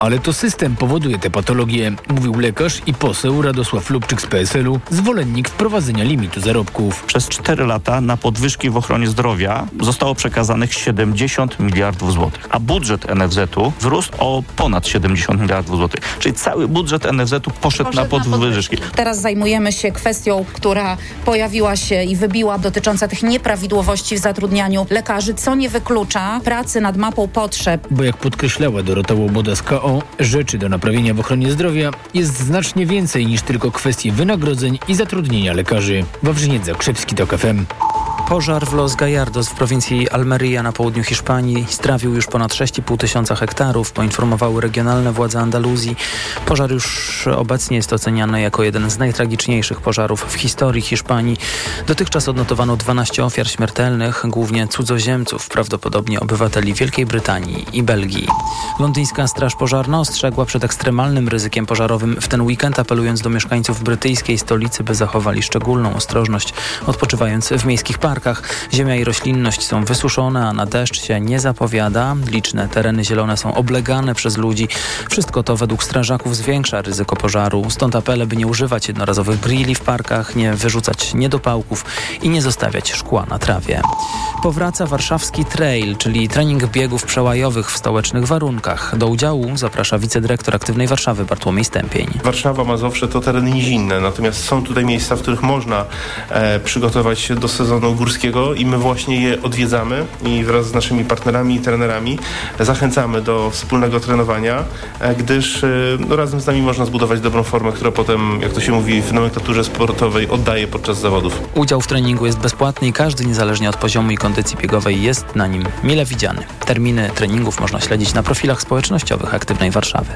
Ale to system powoduje te patologie, mówił lekarz i poseł Radosław Lubczyk z PSL-u, zwolennik wprowadzenia limitu zarobków. Przez 4 lata na podwyżki w ochronie zdrowia zostało przekazanych 70 miliardów złotych, a budżet NFZ-u wzrósł o ponad 70 miliardów złotych. Czyli cały budżet NFZ-u poszedł na podwyżki. Teraz zajmujemy się kwestią, która pojawiła się i wybiła, dotycząca tych nieprawidłowości w zatrudnianiu lekarzy, co nie wyklucza pracy nad mapą potrzeb. Bo jak podkreślała Dorota Łoboda z KO, rzeczy do naprawienia w ochronie zdrowia jest znacznie więcej niż tylko kwestie wynagrodzeń i zatrudnienia lekarzy. Wawrzyniec Zakrzewski, TOK FM. Pożar w Los Gallardos w prowincji Almeria na południu Hiszpanii strawił już ponad 6,5 tysiąca hektarów, poinformowały regionalne władze Andaluzji. Pożar już obecnie jest oceniany jako jeden z najtragiczniejszych pożarów w historii Hiszpanii. Dotychczas odnotowano 12 ofiar śmiertelnych, głównie cudzoziemców, prawdopodobnie obywateli Wielkiej Brytanii i Belgii. Londyńska Straż Pożarna ostrzegła przed ekstremalnym ryzykiem pożarowym w ten weekend, apelując do mieszkańców brytyjskiej stolicy, by zachowali szczególną ostrożność, odpoczywając w miejskich parkach. Ziemia i roślinność są wysuszone, a na deszcz się nie zapowiada. Liczne tereny zielone są oblegane przez ludzi. Wszystko to według strażaków zwiększa ryzyko pożaru. Stąd apele, by nie używać jednorazowych grilli w parkach, nie wyrzucać niedopałków i nie zostawiać szkła na trawie. Powraca warszawski trail, czyli trening biegów przełajowych w stołecznych warunkach. Do udziału zaprasza wicedyrektor Aktywnej Warszawy Bartłomiej Stępień. Warszawa, Mazowsze to tereny nizinne, natomiast są tutaj miejsca, w których można przygotować się do sezonu górskiego i my właśnie je odwiedzamy i wraz z naszymi partnerami i trenerami zachęcamy do wspólnego trenowania, gdyż razem z nami można zbudować dobrą formę, która potem, jak to się mówi w nomenklaturze sportowej, oddaje podczas zawodów. Udział w treningu jest bezpłatny i każdy, niezależnie od poziomu i kondycji biegowej, jest na nim mile widziany. Terminy treningów można śledzić na profilach społecznościowych Aktywnej Warszawy.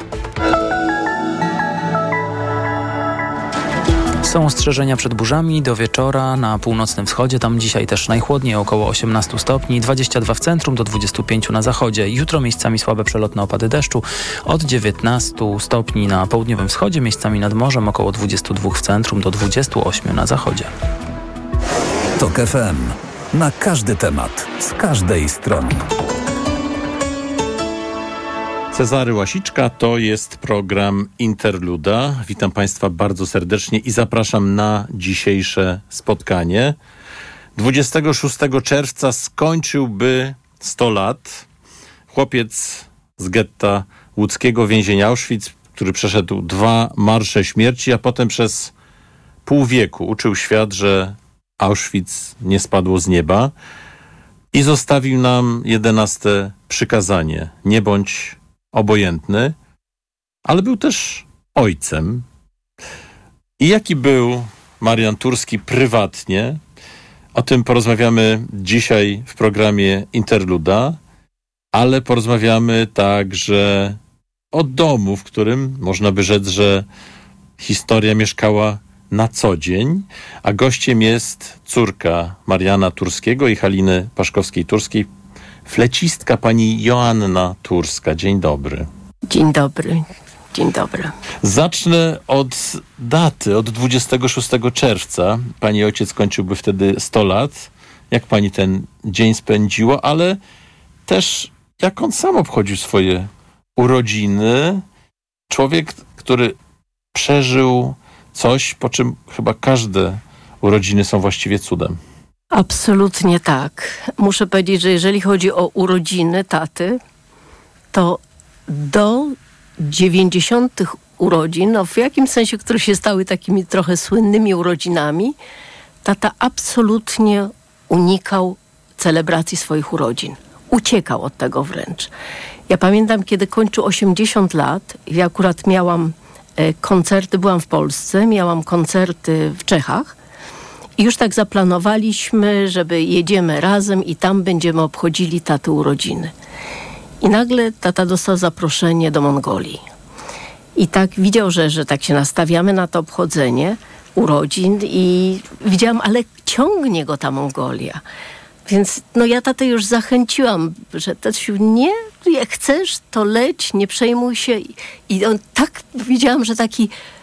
Są ostrzeżenia przed burzami do wieczora na północnym wschodzie. Tam dzisiaj też najchłodniej, około 18 stopni, 22 w centrum, do 25 na zachodzie. Jutro miejscami słabe przelotne opady deszczu, od 19 stopni na południowym wschodzie, miejscami nad morzem, około 22 w centrum, do 28 na zachodzie. TOK FM. Na każdy temat, z każdej strony. Cezary Łasiczka, to jest program Interluda. Witam Państwa bardzo serdecznie i zapraszam na dzisiejsze spotkanie. 26 czerwca skończyłby 100 lat chłopiec z getta łódzkiego, więzienia Auschwitz, który przeszedł 2 marsze śmierci, a potem przez pół wieku uczył świat, że Auschwitz nie spadło z nieba i zostawił nam 11 przykazanie. Nie bądź obojętny, ale był też ojcem. I jaki był Marian Turski prywatnie? O tym porozmawiamy dzisiaj w programie Interluda, ale porozmawiamy także o domu, w którym można by rzec, że historia mieszkała na co dzień, a gościem jest córka Mariana Turskiego i Haliny Paszkowskiej-Turskiej, flecistka pani Joanna Turska. Dzień dobry. Dzień dobry. Dzień dobry. Zacznę od daty, od 26 czerwca. Pani ojciec kończyłby wtedy 100 lat. Jak pani ten dzień spędziła, ale też jak on sam obchodził swoje urodziny. Człowiek, który przeżył coś, po czym chyba każde urodziny są właściwie cudem. Absolutnie tak. Muszę powiedzieć, że jeżeli chodzi o urodziny taty, to do 90. urodzin, no w jakimś sensie, które się stały takimi trochę słynnymi urodzinami, tata absolutnie unikał celebracji swoich urodzin. Uciekał od tego wręcz. Ja pamiętam, kiedy kończył 80 lat, ja akurat miałam koncerty, byłam w Polsce, miałam koncerty w Czechach i już tak zaplanowaliśmy, że jedziemy razem i tam będziemy obchodzili taty urodziny. I nagle tata dostał zaproszenie do Mongolii. I tak widział, że tak się nastawiamy na to obchodzenie urodzin i widziałam, ale ciągnie go ta Mongolia. Więc no ja tatę już zachęciłam, że tatusiu, nie, jak chcesz, to leć, nie przejmuj się. I on tak, widziałam, że taki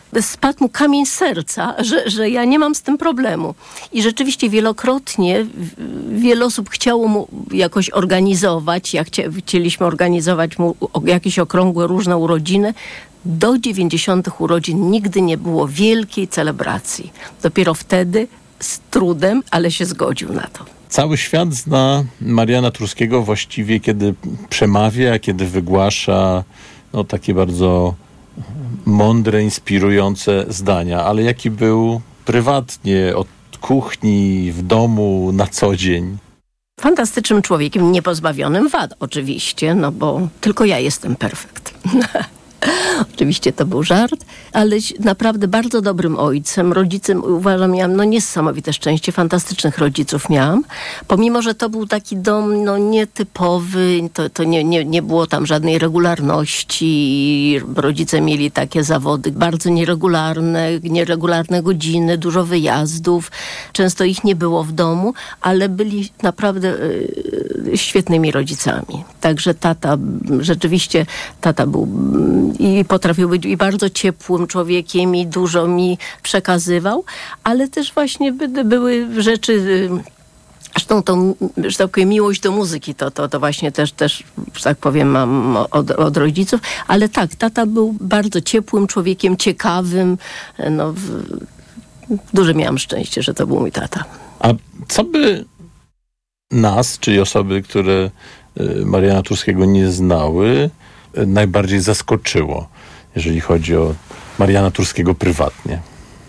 spadł mu kamień z serca, że ja nie mam z tym problemu. I rzeczywiście wielokrotnie wiele osób chciało mu jakoś organizować, chcieliśmy organizować mu jakieś okrągłe, różne urodziny. Do 90. urodzin nigdy nie było wielkiej celebracji. Dopiero wtedy z trudem, ale się zgodził na to. Cały świat zna Mariana Turskiego właściwie, kiedy przemawia, kiedy wygłasza takie bardzo mądre, inspirujące zdania. Ale jaki był prywatnie, od kuchni, w domu, na co dzień? Fantastycznym człowiekiem, niepozbawionym wad oczywiście, bo tylko ja jestem perfekt. Oczywiście to był żart, ale naprawdę bardzo dobrym ojcem. Rodzicem, uważam, miałam niesamowite szczęście, fantastycznych rodziców miałam. Pomimo, że to był taki dom nietypowy, to nie było tam żadnej regularności. Rodzice mieli takie zawody bardzo nieregularne godziny, dużo wyjazdów. Często ich nie było w domu, ale byli naprawdę świetnymi rodzicami. Także tata był i potrafił być i bardzo ciepłym człowiekiem i dużo mi przekazywał, ale też właśnie były rzeczy, zresztą tą, że tak powiem, miłość do muzyki, to właśnie też, że tak powiem, mam od rodziców, ale tak, tata był bardzo ciepłym człowiekiem, ciekawym, duże miałam szczęście, że to był mój tata. A co by nas, czyli osoby, które Mariana Turskiego nie znały, najbardziej zaskoczyło, jeżeli chodzi o Mariana Turskiego prywatnie?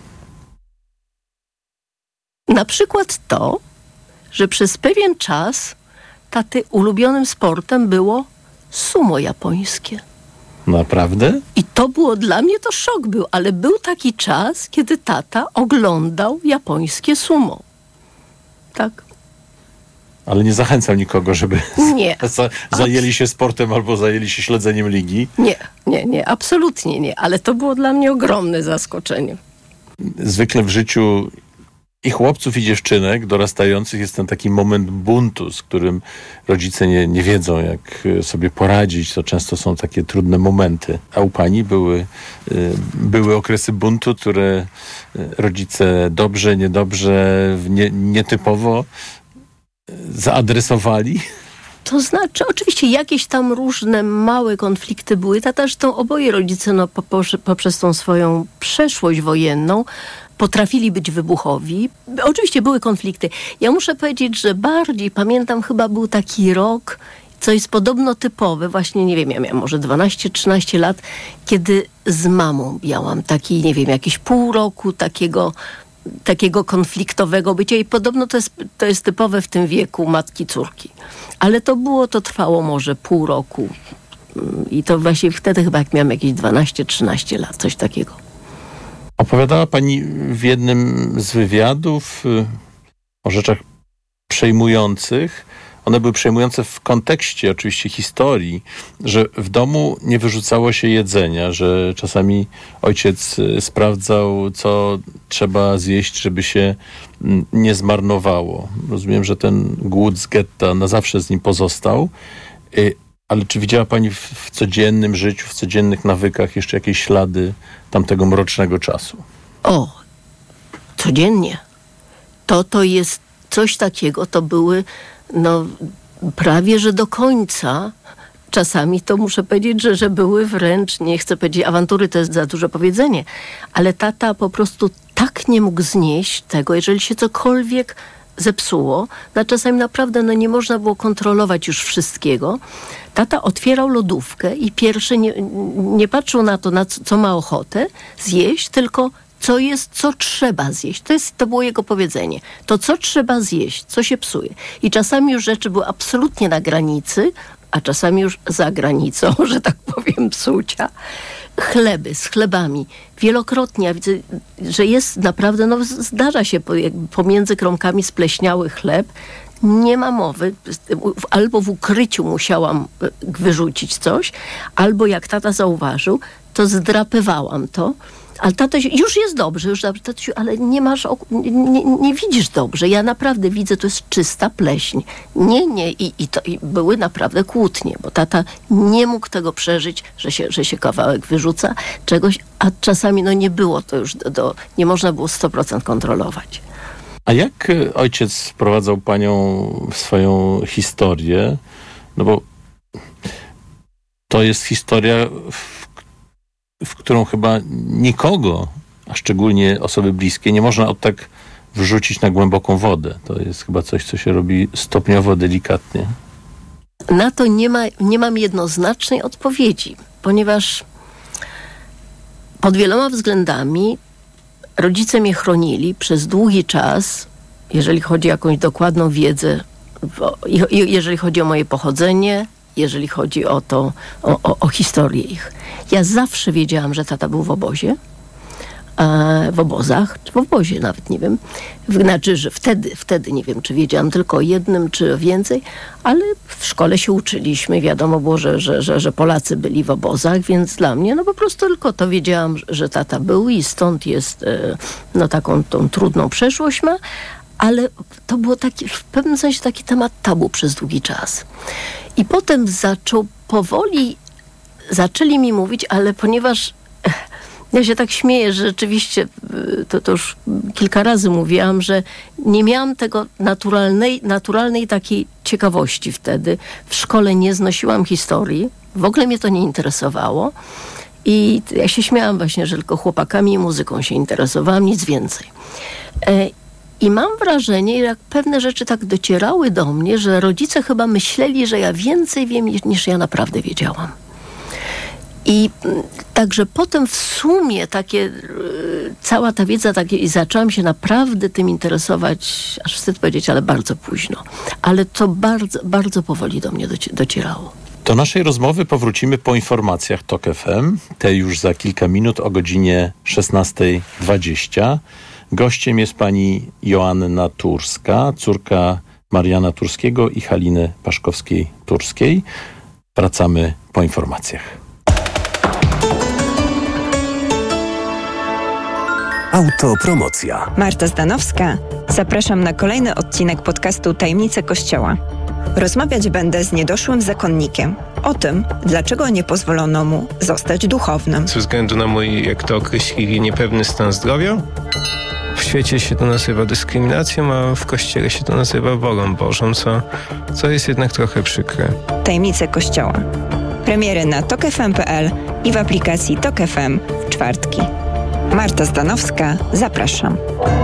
Na przykład to, że przez pewien czas taty ulubionym sportem było sumo japońskie. Naprawdę? I to było dla mnie, to szok był, ale był taki czas, kiedy tata oglądał japońskie sumo. Tak. Ale nie zachęcał nikogo, żeby nie. Zajęli się sportem albo zajęli się śledzeniem ligi? Nie, absolutnie nie. Ale to było dla mnie ogromne zaskoczenie. Zwykle w życiu i chłopców, i dziewczynek dorastających jest ten taki moment buntu, z którym rodzice nie wiedzą, jak sobie poradzić. To często są takie trudne momenty. A u pani były okresy buntu, które rodzice dobrze, niedobrze, nietypowo zaadresowali? To znaczy, oczywiście jakieś tam różne małe konflikty były. Zresztą oboje rodzice poprzez tą swoją przeszłość wojenną potrafili być wybuchowi. Oczywiście były konflikty. Ja muszę powiedzieć, że bardziej pamiętam, chyba był taki rok, co jest podobno typowe, właśnie, nie wiem, ja miałam może 12-13 lat, kiedy z mamą miałam taki, nie wiem, jakieś pół roku takiego konfliktowego bycia i podobno to jest typowe w tym wieku matki, córki. Ale to trwało może pół roku i to właśnie wtedy chyba jak miałam jakieś 12-13 lat, coś takiego. Opowiadała pani w jednym z wywiadów o rzeczach przejmujących. One były przejmujące w kontekście oczywiście historii, że w domu nie wyrzucało się jedzenia, że czasami ojciec sprawdzał, co trzeba zjeść, żeby się nie zmarnowało. Rozumiem, że ten głód z getta na zawsze z nim pozostał, ale czy widziała pani w codziennym życiu, w codziennych nawykach jeszcze jakieś ślady tamtego mrocznego czasu? O, codziennie. To jest coś takiego, to były prawie, że do końca. Czasami to muszę powiedzieć, że były wręcz, nie chcę powiedzieć awantury, to jest za duże powiedzenie, ale tata po prostu tak nie mógł znieść tego, jeżeli się cokolwiek zepsuło, czasami naprawdę nie można było kontrolować już wszystkiego. Tata otwierał lodówkę i pierwszy nie patrzył na to, co ma ochotę zjeść, tylko co trzeba zjeść. To było jego powiedzenie. To, co trzeba zjeść, co się psuje. I czasami już rzeczy były absolutnie na granicy, a czasami już za granicą, że tak powiem, psucia. Chleby, z chlebami. Wielokrotnie ja widzę, że jest naprawdę, zdarza się pomiędzy kromkami spleśniały chleb. Nie ma mowy. Albo w ukryciu musiałam wyrzucić coś, albo jak tata zauważył, to zdrapywałam to. Ale tatuś, już jest dobrze, tatusiu, ale nie masz, nie widzisz dobrze. Ja naprawdę widzę, to jest czysta pleśń. Nie. I były naprawdę kłótnie, bo tata nie mógł tego przeżyć, że się kawałek wyrzuca czegoś, a czasami nie było to już, nie można było 100% kontrolować. A jak ojciec wprowadzał panią w swoją historię? No bo to jest historia, w którą chyba nikogo, a szczególnie osoby bliskie, nie można tak wrzucić na głęboką wodę. To jest chyba coś, co się robi stopniowo, delikatnie. Na to nie mam jednoznacznej odpowiedzi, ponieważ pod wieloma względami rodzice mnie chronili przez długi czas, jeżeli chodzi o jakąś dokładną wiedzę, jeżeli chodzi o moje pochodzenie, jeżeli chodzi o historię ich. Ja zawsze wiedziałam, że tata był w obozie, w obozach, czy w obozie nawet, nie wiem. Znaczy, że wtedy nie wiem, czy wiedziałam tylko o jednym, czy o więcej, ale w szkole się uczyliśmy, wiadomo było, że Polacy byli w obozach, więc dla mnie, po prostu tylko to wiedziałam, że tata był i stąd jest, taką tą trudną przeszłość ma, ale to było w pewnym sensie taki temat tabu przez długi czas. I potem zaczęli mi mówić, ale ponieważ ja się tak śmieję, że rzeczywiście, to już kilka razy mówiłam, że nie miałam tego naturalnej takiej ciekawości wtedy. W szkole nie znosiłam historii, w ogóle mnie to nie interesowało. I ja się śmiałam właśnie, że tylko chłopakami i muzyką się interesowałam, nic więcej. I mam wrażenie, jak pewne rzeczy tak docierały do mnie, że rodzice chyba myśleli, że ja więcej wiem niż ja naprawdę wiedziałam. I także potem w sumie cała ta wiedza i zaczęłam się naprawdę tym interesować, aż wstyd powiedzieć, ale bardzo późno. Ale to bardzo, bardzo powoli do mnie docierało. Do naszej rozmowy powrócimy po informacjach TOK FM, te już za kilka minut o godzinie 16:20. Gościem jest pani Joanna Turska, córka Mariana Turskiego i Haliny Paszkowskiej-Turskiej. Wracamy po informacjach. Autopromocja. Marta Zdanowska. Zapraszam na kolejny odcinek podcastu Tajemnice Kościoła. Rozmawiać będę z niedoszłym zakonnikiem o tym, dlaczego nie pozwolono mu zostać duchownym. Ze względu na mój, jak to określili, niepewny stan zdrowia. W świecie się to nazywa dyskryminacją, a w Kościele się to nazywa wolą Bożą, co jest jednak trochę przykre. Tajemnice Kościoła. Premiery na tokfm.pl i w aplikacji Tok FM w czwartki. Marta Zdanowska, zapraszam.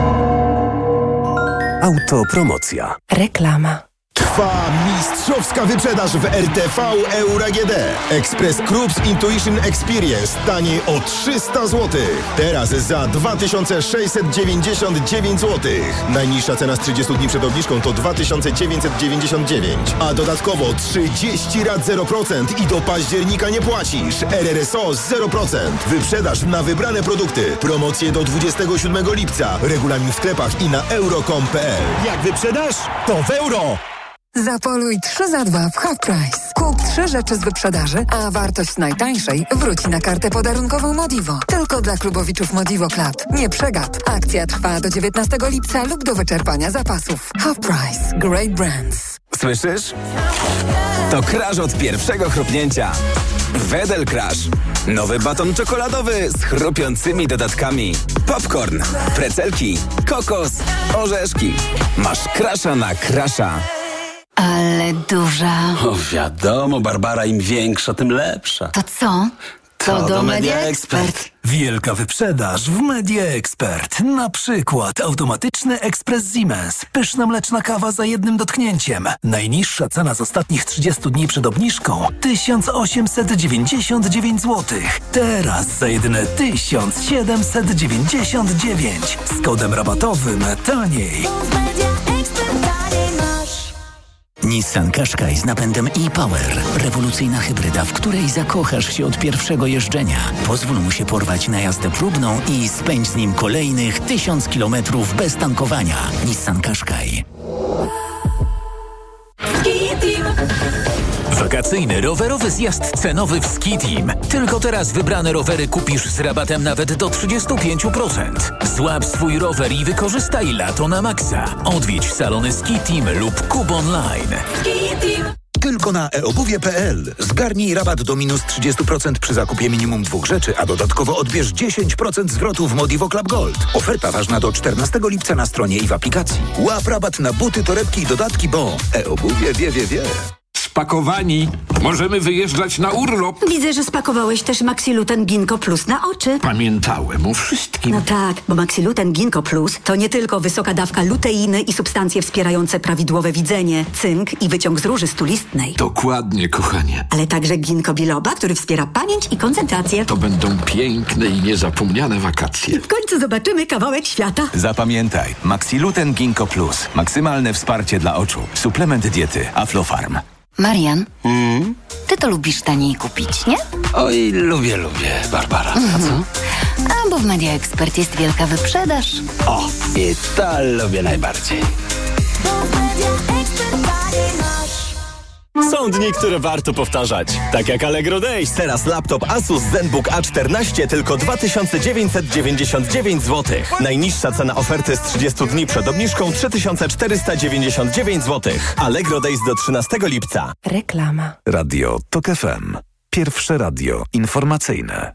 Autopromocja. Reklama. Trwa mistrzowska wyprzedaż w RTV Euro AGD. Express Cruise Intuition Experience taniej o 300 zł. Teraz za 2699 zł. Najniższa cena z 30 dni przed obniżką to 2999. A dodatkowo 30 rat 0% i do października nie płacisz. RRSO 0%. Wyprzedaż na wybrane produkty. Promocje do 27 lipca. Regulamin w sklepach i na euro.com.pl. Jak wyprzedasz? To w euro! Zapoluj 3 za 2 w Half Price. Kup 3 rzeczy z wyprzedaży, a wartość najtańszej wróci na kartę podarunkową Modivo. Tylko dla klubowiczów Modivo Club. Nie przegap. Akcja trwa do 19 lipca lub do wyczerpania zapasów. Half Price. Great brands. Słyszysz? To crash od pierwszego chrupnięcia. Wedel Crash. Nowy baton czekoladowy z chrupiącymi dodatkami. Popcorn, precelki, kokos, orzeszki. Masz crasha na crasha. Ale duża. O, wiadomo, Barbara, im większa, tym lepsza. To co? To do Media Expert. Wielka wyprzedaż w Media Expert. Na przykład automatyczny ekspres Siemens. Pyszna mleczna kawa za jednym dotknięciem. Najniższa cena z ostatnich 30 dni przed obniżką 1899 zł. Teraz za jedyne 1799. Z kodem rabatowym taniej. Nissan Qashqai z napędem e-Power. Rewolucyjna hybryda, w której zakochasz się od pierwszego jeżdżenia. Pozwól mu się porwać na jazdę próbną i spędź z nim kolejnych 1000 kilometrów bez tankowania. Nissan Qashqai. Wakacyjny rowerowy zjazd cenowy w Ski Team. Tylko teraz wybrane rowery kupisz z rabatem nawet do 35%. Złap swój rower i wykorzystaj lato na maksa. Odwiedź salony Ski Team lub Kub Online. Ski Team. Tylko na eobuwie.pl. Zgarnij rabat do minus 30% przy zakupie minimum 2 rzeczy, a dodatkowo odbierz 10% zwrotu w Modivo Club Gold. Oferta ważna do 14 lipca na stronie i w aplikacji. Łap rabat na buty, torebki i dodatki, bo eobuwie wie. Spakowani. Możemy wyjeżdżać na urlop. Widzę, że spakowałeś też Maxiluten Ginkgo Plus na oczy. Pamiętałem o wszystkim. No tak, bo Maxiluten Ginkgo Plus to nie tylko wysoka dawka luteiny i substancje wspierające prawidłowe widzenie, cynk i wyciąg z róży stulistnej. Dokładnie, kochanie. Ale także ginkgo biloba, który wspiera pamięć i koncentrację. To będą piękne i niezapomniane wakacje. W końcu zobaczymy kawałek świata. Zapamiętaj, Maxiluten Ginkgo Plus. Maksymalne wsparcie dla oczu. Suplement diety Aflofarm. Marian, ty to lubisz taniej kupić, nie? Oj, lubię, Barbara. A co? A bo w Media Expert jest wielka wyprzedaż. O, i to lubię najbardziej. Są dni, które warto powtarzać. Tak jak Allegro Days. Teraz laptop Asus ZenBook A14 tylko 2999 zł. Najniższa cena oferty z 30 dni przed obniżką 3499 zł. Allegro Days do 13 lipca. Reklama. Radio TOK FM. Pierwsze radio informacyjne.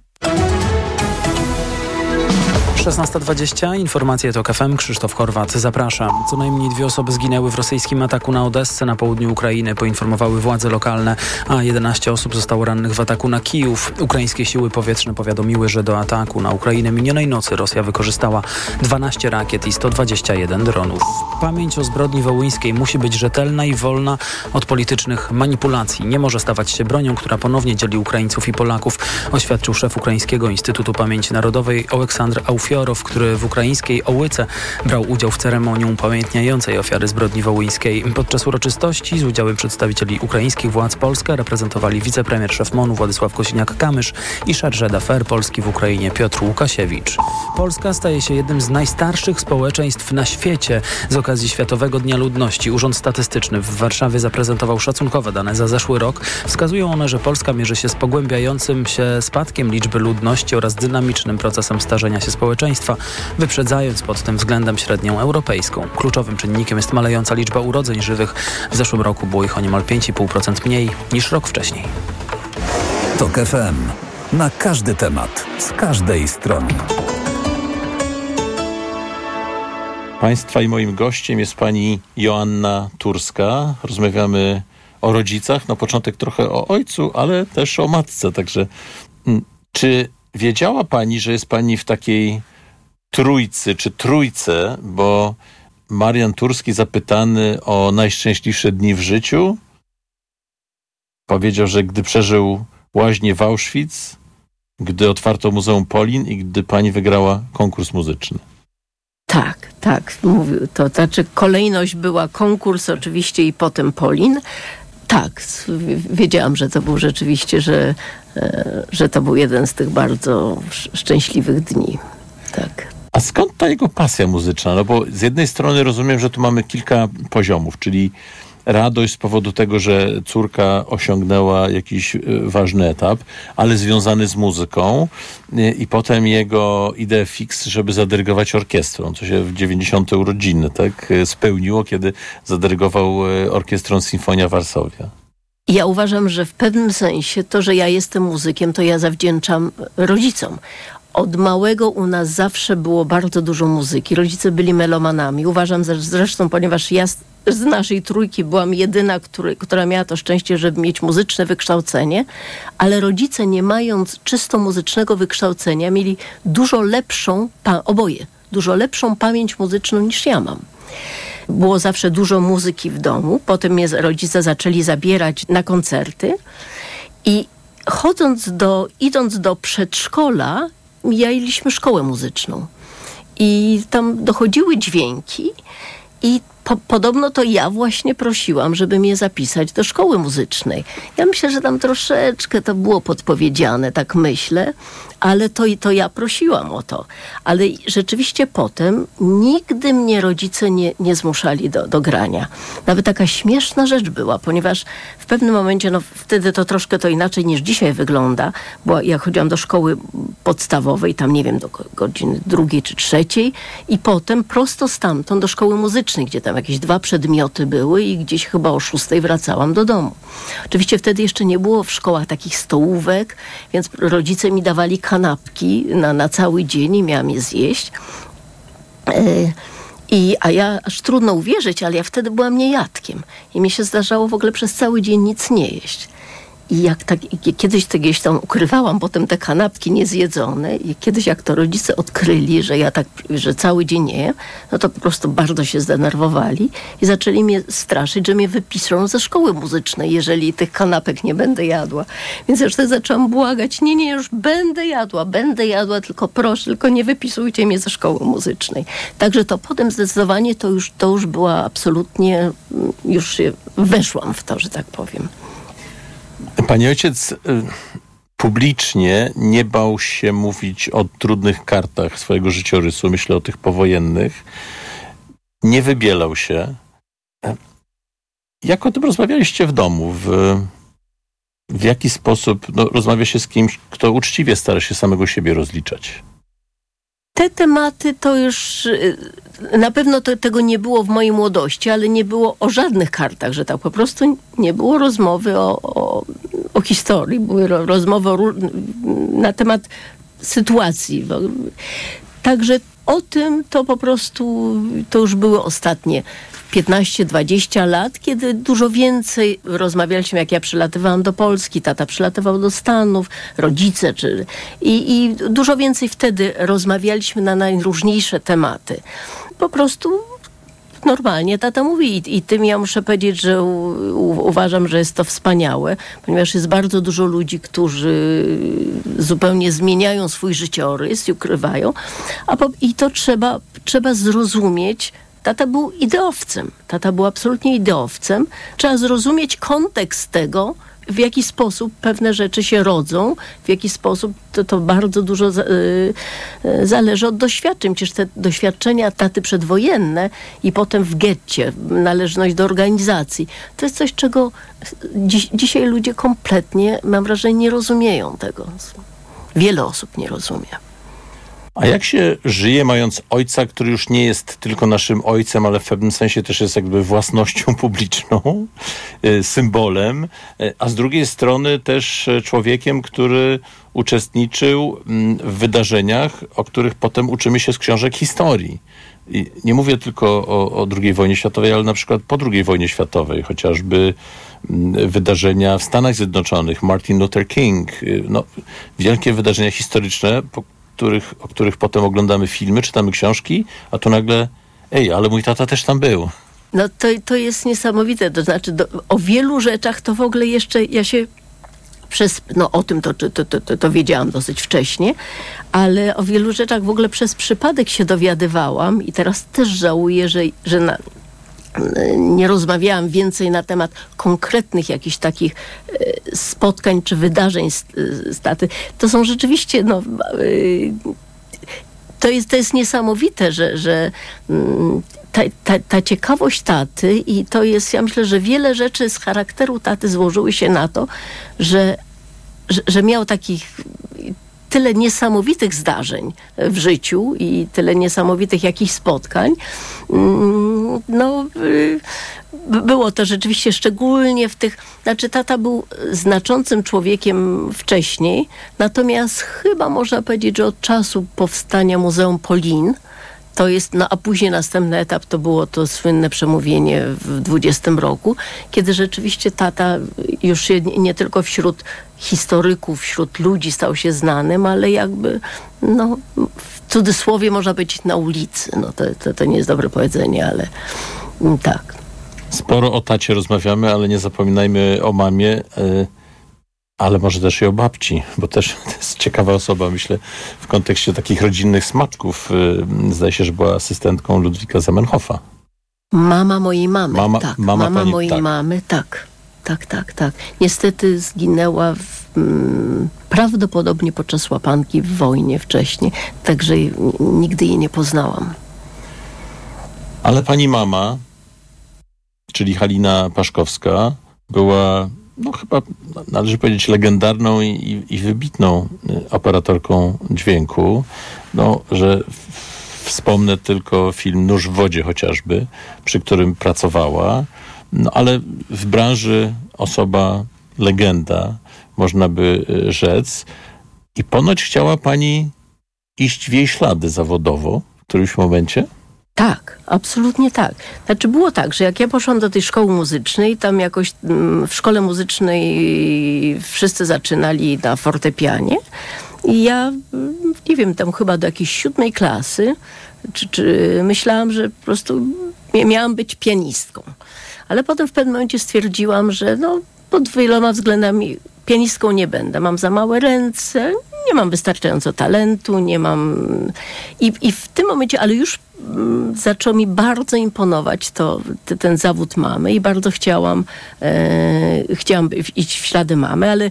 16:20. Informacje TOK FM. Krzysztof Horwat. Zapraszam. Co najmniej 2 osoby zginęły w rosyjskim ataku na Odessę na południu Ukrainy, poinformowały władze lokalne, a 11 osób zostało rannych w ataku na Kijów. Ukraińskie siły powietrzne powiadomiły, że do ataku na Ukrainę minionej nocy Rosja wykorzystała 12 rakiet i 121 dronów. Pamięć o zbrodni wołyńskiej musi być rzetelna i wolna od politycznych manipulacji. Nie może stawać się bronią, która ponownie dzieli Ukraińców i Polaków, oświadczył szef Ukraińskiego Instytutu Pamięci Narodowej Oleksandr Aufiorow, który w ukraińskiej Ołyce brał udział w ceremonii upamiętniającej ofiary zbrodni wołyńskiej. Podczas uroczystości z udziałem przedstawicieli ukraińskich władz Polskę reprezentowali wicepremier szef MON-u Władysław Kosiniak-Kamysz i chargé d'affaires Polski w Ukrainie Piotr Łukasiewicz. Polska staje się jednym z najstarszych społeczeństw na świecie. Z okazji Światowego Dnia Ludności Urząd Statystyczny w Warszawie zaprezentował szacunkowe dane za zeszły rok. Wskazują one, że Polska mierzy się z pogłębiającym się spadkiem liczby ludności oraz dynamicznym procesem starzenia się społeczeństwa, wyprzedzając pod tym względem średnią europejską. Kluczowym czynnikiem jest malejąca liczba urodzeń żywych. W zeszłym roku było ich o niemal 5,5% mniej niż rok wcześniej. TOK FM. Na każdy temat, z każdej strony. Państwa i moim gościem jest pani Joanna Turska. Rozmawiamy o rodzicach. Na początek trochę o ojcu, ale też o matce. Także czy wiedziała pani, że jest pani w takiej trójcy, czy trójce, bo Marian Turski, zapytany o najszczęśliwsze dni w życiu, powiedział, że gdy przeżył łaźnię w Auschwitz, gdy otwarto Muzeum Polin i gdy pani wygrała konkurs muzyczny. Tak, mówił. To znaczy kolejność była konkurs oczywiście i potem Polin. Tak, wiedziałam, że to był rzeczywiście, że to był jeden z tych bardzo szczęśliwych dni. Tak. A skąd ta jego pasja muzyczna? No bo z jednej strony rozumiem, że tu mamy kilka poziomów, czyli radość z powodu tego, że córka osiągnęła jakiś ważny etap, ale związany z muzyką, i potem jego idea fix, żeby zadyrygować orkiestrą, co się w 90. urodziny spełniło, kiedy zadyrygował orkiestrą Sinfonia Warszawia. Ja uważam, że w pewnym sensie to, że ja jestem muzykiem, to ja zawdzięczam rodzicom. Od małego u nas zawsze było bardzo dużo muzyki. Rodzice byli melomanami. Uważam zresztą, ponieważ ja z naszej trójki byłam jedyna, która miała to szczęście, żeby mieć muzyczne wykształcenie, ale rodzice, nie mając czysto muzycznego wykształcenia, mieli dużo lepszą, dużo lepszą pamięć muzyczną niż ja mam. Było zawsze dużo muzyki w domu. Potem mnie rodzice zaczęli zabierać na koncerty i idąc do przedszkola, mieliśmy szkołę muzyczną. I tam dochodziły dźwięki I podobno to ja właśnie prosiłam, żeby mnie zapisać do szkoły muzycznej. Ja myślę, że tam troszeczkę to było podpowiedziane, tak myślę, ale to ja prosiłam o to. Ale rzeczywiście potem nigdy mnie rodzice nie zmuszali do grania. Nawet taka śmieszna rzecz była, ponieważ w pewnym momencie, no wtedy to troszkę to inaczej niż dzisiaj wygląda, bo ja chodziłam do szkoły podstawowej, tam nie wiem, do godziny 2 czy 3 i potem prosto stamtąd do szkoły muzycznej, gdzie tam jakieś 2 przedmioty były i gdzieś chyba o 6 wracałam do domu. Oczywiście wtedy jeszcze nie było w szkołach takich stołówek, więc rodzice mi dawali kanapki na cały dzień i miałam je zjeść. A ja, aż trudno uwierzyć, ale ja wtedy byłam niejadkiem. I mi się zdarzało w ogóle przez cały dzień nic nie jeść. I kiedyś to gdzieś tam ukrywałam potem te kanapki niezjedzone i kiedyś jak to rodzice odkryli, że cały dzień nie jem, no to po prostu bardzo się zdenerwowali i zaczęli mnie straszyć, że mnie wypiszą ze szkoły muzycznej, jeżeli tych kanapek nie będę jadła. Więc już wtedy zaczęłam błagać, nie, już będę jadła, tylko proszę, tylko nie wypisujcie mnie ze szkoły muzycznej. Także to potem zdecydowanie to już była absolutnie, już weszłam w to, że tak powiem. Pani ojciec publicznie nie bał się mówić o trudnych kartach swojego życiorysu, myślę o tych powojennych. Nie wybielał się. Jak o tym rozmawialiście w domu? W jaki sposób rozmawia się z kimś, kto uczciwie stara się samego siebie rozliczać? Te tematy to już na pewno tego nie było w mojej młodości, ale nie było o żadnych kartach, że tak po prostu nie było rozmowy o historii, były rozmowy na temat sytuacji. Także o tym to po prostu to już były ostatnie 15-20 lat, kiedy dużo więcej rozmawialiśmy, jak ja przylatywałam do Polski, tata przylatywał do Stanów, rodzice, i dużo więcej wtedy rozmawialiśmy na najróżniejsze tematy. Po prostu normalnie tata mówi i tym ja muszę powiedzieć, że uważam, że jest to wspaniałe, ponieważ jest bardzo dużo ludzi, którzy zupełnie zmieniają swój życiorys i ukrywają, i to trzeba zrozumieć. Tata był ideowcem. Tata był absolutnie ideowcem. Trzeba zrozumieć kontekst tego, w jaki sposób pewne rzeczy się rodzą, w jaki sposób to bardzo dużo zależy od doświadczeń. Przecież te doświadczenia taty przedwojenne i potem w getcie, należność do organizacji, to jest coś, czego dzisiaj ludzie kompletnie, mam wrażenie, nie rozumieją tego. Wiele osób nie rozumie. A jak się żyje, mając ojca, który już nie jest tylko naszym ojcem, ale w pewnym sensie też jest jakby własnością publiczną, symbolem, a z drugiej strony też człowiekiem, który uczestniczył w wydarzeniach, o których potem uczymy się z książek historii. I nie mówię tylko o II wojnie światowej, ale na przykład po II wojnie światowej, chociażby wydarzenia w Stanach Zjednoczonych, Martin Luther King, wielkie wydarzenia historyczne, o których potem oglądamy filmy, czytamy książki, a tu nagle, ale mój tata też tam był. No to jest niesamowite, to znaczy o wielu rzeczach to w ogóle jeszcze ja się o tym to wiedziałam dosyć wcześnie, ale o wielu rzeczach w ogóle przez przypadek się dowiadywałam i teraz też żałuję, że nie rozmawiałam więcej na temat konkretnych jakichś takich spotkań czy wydarzeń z taty. To są rzeczywiście, to jest niesamowite, że ta ciekawość taty i to jest, ja myślę, że wiele rzeczy z charakteru taty złożyły się na to, że miał takich tyle niesamowitych zdarzeń w życiu i tyle niesamowitych jakichś spotkań. Było to rzeczywiście szczególnie w tych... Znaczy tata był znaczącym człowiekiem wcześniej, natomiast chyba można powiedzieć, że od czasu powstania Muzeum Polin, to jest, a później następny etap to było to słynne przemówienie w 20 roku, kiedy rzeczywiście tata już się nie tylko wśród historyków, wśród ludzi stał się znanym, ale jakby, w cudzysłowie można powiedzieć na ulicy. To nie jest dobre powiedzenie, ale tak. Sporo o tacie rozmawiamy, ale nie zapominajmy o mamie, ale może też i o babci, bo też to jest ciekawa osoba, myślę, w kontekście takich rodzinnych smaczków. Zdaje się, że była asystentką Ludwika Zamenhofa. Mama mojej mamy, tak. Mama mojej mamy, tak. Tak. Niestety zginęła prawdopodobnie podczas łapanki w wojnie wcześniej, także nigdy jej nie poznałam. Ale pani mama, czyli Halina Paszkowska, była, chyba należy powiedzieć, legendarną i wybitną operatorką dźwięku. Że wspomnę tylko film Nóż w wodzie chociażby, przy którym pracowała. Ale w branży osoba legenda, można by rzec. I ponoć chciała pani iść w jej ślady zawodowo w którymś momencie? Tak, absolutnie tak. Znaczy było tak, że jak ja poszłam do tej szkoły muzycznej, tam jakoś w szkole muzycznej wszyscy zaczynali na fortepianie i ja, nie wiem, tam chyba do jakiejś 7 klasy, czy myślałam, że po prostu miałam być pianistką. Ale potem w pewnym momencie stwierdziłam, że pod wieloma względami pianistką nie będę. Mam za małe ręce, nie mam wystarczająco talentu, nie mam... I w tym momencie, ale już zaczął mi bardzo imponować ten zawód mamy i bardzo chciałam iść w ślady mamy, ale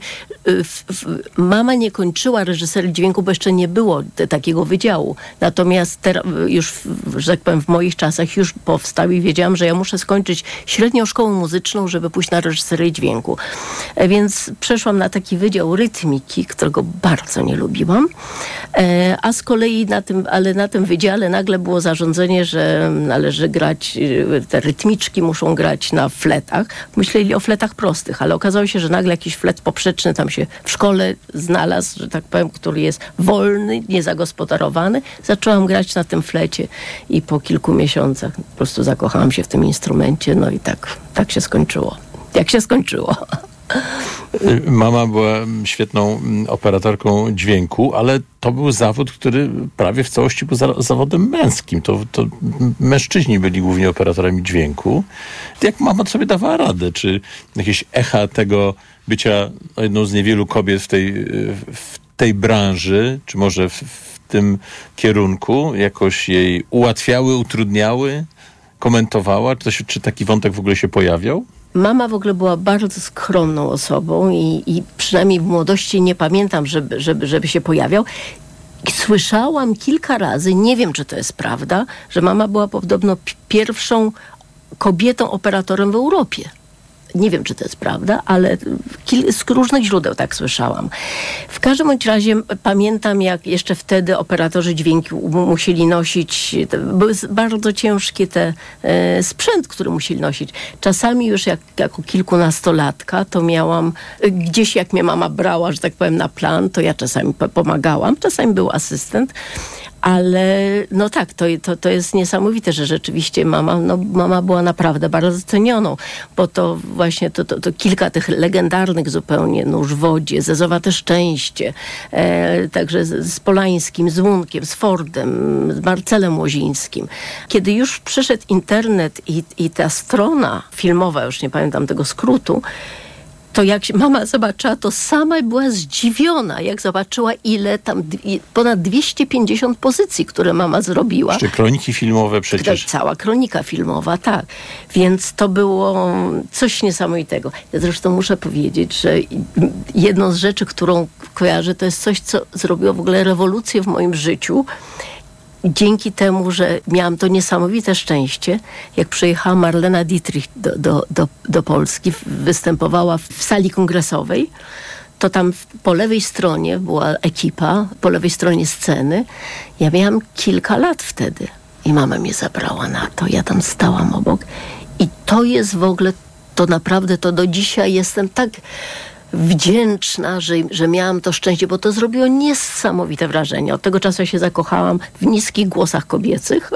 mama nie kończyła reżyserii dźwięku, bo jeszcze nie było takiego wydziału. Natomiast już, że tak powiem, w moich czasach już powstał i wiedziałam, że ja muszę skończyć średnią szkołę muzyczną, żeby pójść na reżyserię dźwięku. Więc przeszłam na taki wydział rytmiki, którego bardzo nie lubiłam. A z kolei na tym wydziale nagle było zarządzenie, że należy grać, te rytmiczki muszą grać na fletach. Myśleli o fletach prostych, ale okazało się, że nagle jakiś flet poprzeczny tam się w szkole znalazł, że tak powiem, który jest wolny, niezagospodarowany. Zaczęłam grać na tym flecie i po kilku miesiącach po prostu zakochałam się w tym instrumencie, i tak się skończyło. Jak się skończyło. Mama była świetną operatorką dźwięku, ale to był zawód, który prawie w całości był zawodem męskim. To mężczyźni byli głównie operatorami dźwięku. Jak mama sobie dawała radę? Czy jakieś echa tego bycia jedną z niewielu kobiet w tej branży, czy może w tym kierunku jakoś jej ułatwiały, utrudniały, komentowała? Czy taki wątek w ogóle się pojawiał? Mama w ogóle była bardzo skromną osobą i przynajmniej w młodości nie pamiętam, żeby się pojawiał. I słyszałam kilka razy, nie wiem, czy to jest prawda, że mama była podobno pierwszą kobietą operatorem w Europie. Nie wiem, czy to jest prawda, ale z różnych źródeł tak słyszałam. W każdym bądź razie pamiętam, jak jeszcze wtedy operatorzy dźwięku musieli nosić, były bardzo ciężkie sprzęt, który musieli nosić. Czasami już jako kilkunastolatka to miałam, gdzieś jak mnie mama brała, że tak powiem, na plan, to ja czasami pomagałam, czasami był asystent. Ale tak, to jest niesamowite, że rzeczywiście mama była naprawdę bardzo cenioną, bo to właśnie to kilka tych legendarnych zupełnie, Nóż w wodzie, Zezowate szczęście, także z Polańskim, z Łunkiem, z Fordem, z Marcelem Łozińskim. Kiedy już przyszedł internet i ta strona filmowa, już nie pamiętam tego skrótu, to jak mama zobaczyła, to sama była zdziwiona, jak zobaczyła, ile tam ponad 250 pozycji, które mama zrobiła. Jeszcze kroniki filmowe przecież. Cała kronika filmowa, tak. Więc to było coś niesamowitego. Ja zresztą muszę powiedzieć, że jedną z rzeczy, którą kojarzę, to jest coś, co zrobiło w ogóle rewolucję w moim życiu. Dzięki temu, że miałam to niesamowite szczęście, jak przyjechała Marlena Dietrich do Polski, występowała w sali kongresowej, to tam po lewej stronie była ekipa, po lewej stronie sceny. Ja miałam kilka lat wtedy i mama mnie zabrała na to. Ja tam stałam obok i to jest w ogóle, to naprawdę, to do dzisiaj jestem tak wdzięczna, że miałam to szczęście, bo to zrobiło niesamowite wrażenie. Od tego czasu ja się zakochałam w niskich głosach kobiecych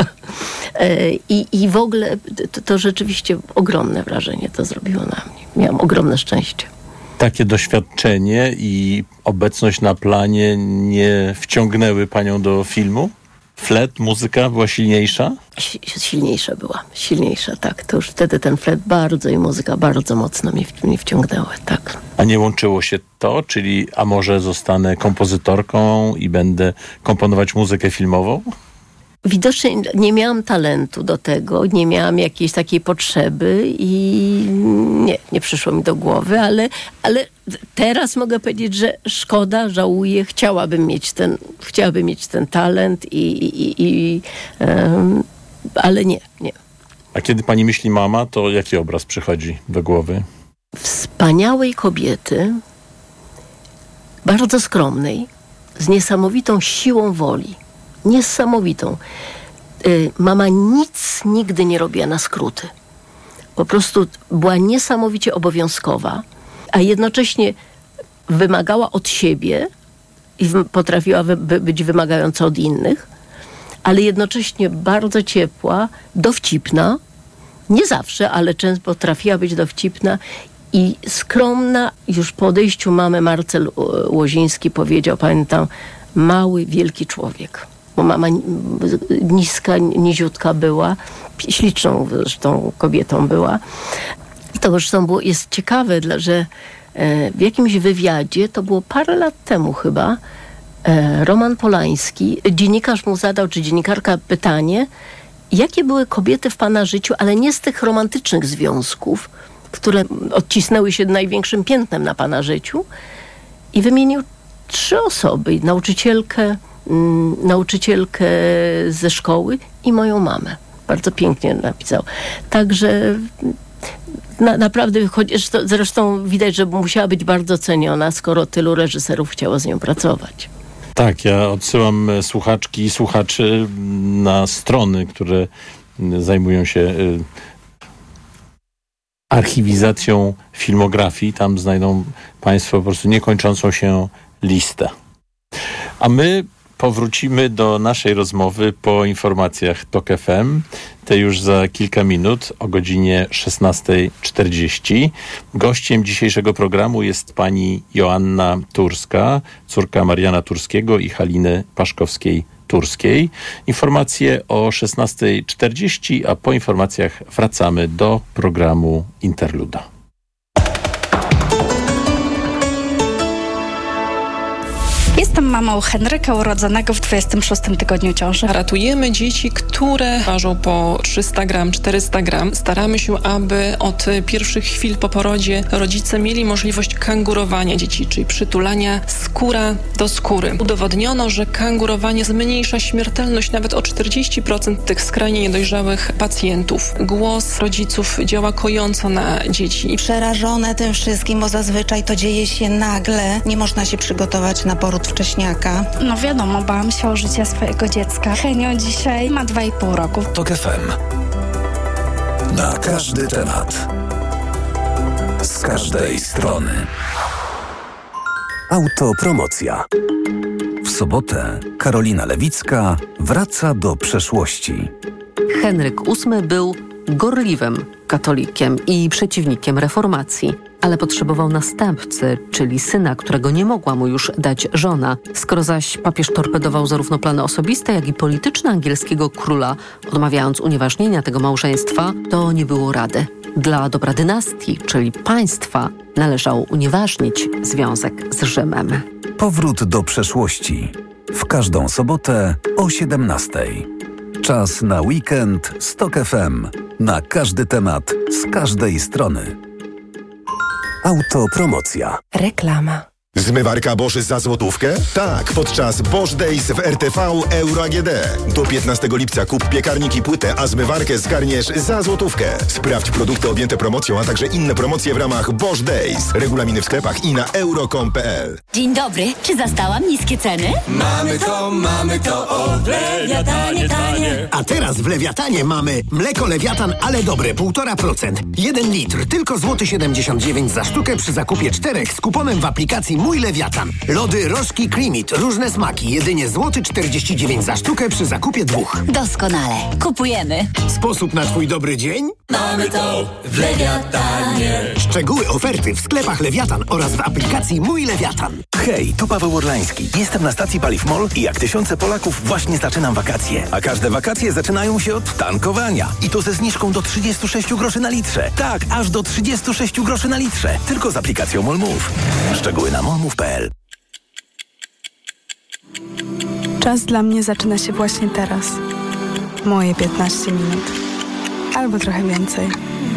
i w ogóle to rzeczywiście ogromne wrażenie to zrobiło na mnie. Miałam ogromne szczęście. Takie doświadczenie i obecność na planie nie wciągnęły panią do filmu? Flet, muzyka była silniejsza? Silniejsza, tak. To już wtedy ten flet bardzo i muzyka bardzo mocno mnie wciągnęły, tak. A nie łączyło się to? Czyli, a może zostanę kompozytorką i będę komponować muzykę filmową? widocznie nie miałam talentu do tego, nie miałam jakiejś takiej potrzeby i nie przyszło mi do głowy, ale teraz mogę powiedzieć, że szkoda, żałuję, chciałabym mieć ten talent ale nie. A kiedy pani myśli mama, to jaki obraz przychodzi do głowy? Wspaniałej kobiety, bardzo skromnej, z niesamowitą siłą woli. Niesamowitą. Mama nic nigdy nie robiła na skróty. Po prostu była niesamowicie obowiązkowa, a jednocześnie wymagała od siebie i potrafiła być wymagająca od innych, ale jednocześnie bardzo ciepła, dowcipna. Nie zawsze, ale często potrafiła być dowcipna i skromna. Już po odejściu mamy Marcel Łoziński powiedział, pamiętam, mały, wielki człowiek. Bo mama niska, niziutka była, śliczną zresztą kobietą była. I to zresztą jest ciekawe, że w jakimś wywiadzie, to było parę lat temu chyba, Roman Polański, dziennikarz mu zadał, czy dziennikarka, pytanie, jakie były kobiety w pana życiu, ale nie z tych romantycznych związków, które odcisnęły się największym piętnem na pana życiu, i wymienił 3 osoby. Nauczycielkę ze szkoły i moją mamę. Bardzo pięknie napisał. Także naprawdę, zresztą widać, że musiała być bardzo ceniona, skoro tylu reżyserów chciało z nią pracować. Tak, ja odsyłam słuchaczki i słuchaczy na strony, które zajmują się archiwizacją filmografii. Tam znajdą państwo po prostu niekończącą się listę. A my powrócimy do naszej rozmowy po informacjach TOK FM. Te już za kilka minut o godzinie 16:40. Gościem dzisiejszego programu jest pani Joanna Turska, córka Mariana Turskiego i Haliny Paszkowskiej-Turskiej. Informacje o 16:40, a po informacjach wracamy do programu Interluda. Jestem mamą Henryka, urodzonego w 26 tygodniu ciąży. Ratujemy dzieci, które ważą po 300 gram, 400 gram. Staramy się, aby od pierwszych chwil po porodzie rodzice mieli możliwość kangurowania dzieci, czyli przytulania skóra do skóry. Udowodniono, że kangurowanie zmniejsza śmiertelność nawet o 40% tych skrajnie niedojrzałych pacjentów. Głos rodziców działa kojąco na dzieci. Przerażone tym wszystkim, bo zazwyczaj to dzieje się nagle. Nie można się przygotować na poród wcześniaka. No wiadomo, bałam się o życie swojego dziecka. Henio dzisiaj ma 2,5 roku. TOK FM. Na każdy temat. Z każdej strony. Autopromocja. W sobotę Karolina Lewicka wraca do przeszłości. Henryk VIII był gorliwym katolikiem i przeciwnikiem reformacji, ale potrzebował następcy, czyli syna, którego nie mogła mu już dać żona. Skoro zaś papież torpedował zarówno plany osobiste, jak i polityczne angielskiego króla, odmawiając unieważnienia tego małżeństwa, to nie było rady. Dla dobra dynastii, czyli państwa, należało unieważnić związek z Rzymem. Powrót do przeszłości. W każdą sobotę o 17:00. Czas na weekend z TOK FM. Na każdy temat, z każdej strony. Autopromocja. Reklama. Zmywarka Bosch za złotówkę? Tak, podczas Bosch Days w RTV Euro AGD. Do 15 lipca kup piekarnik i płytę, a zmywarkę zgarniesz za złotówkę. Sprawdź produkty objęte promocją, a także inne promocje w ramach Bosch Days. Regulaminy w sklepach i na euro.com.pl. Dzień dobry, czy zastałam niskie ceny? Mamy to, o Lewiatanie tanie. A teraz w Lewiatanie mamy mleko Lewiatan, ale dobre, 1,5%. 1 litr, tylko złoty 79 za sztukę przy zakupie 4 z kuponem w aplikacji Mój Lewiatan. Lody Rożki Creamit, różne smaki, jedynie złoty 49 za sztukę przy zakupie 2. Doskonale. Kupujemy. Sposób na twój dobry dzień? Mamy to w Lewiatanie. Szczegóły oferty w sklepach Lewiatan oraz w aplikacji Mój Lewiatan. Hej, tu Paweł Orlański. Jestem na stacji Paliw MOL i jak tysiące Polaków właśnie zaczynam wakacje. A każde wakacje zaczynają się od tankowania. I to ze zniżką do 36 groszy na litrze. Tak, aż do 36 groszy na litrze. Tylko z aplikacją MOL Move. Szczegóły na molmove.pl. Czas dla mnie zaczyna się właśnie teraz. moje 15 minut. Albo trochę więcej.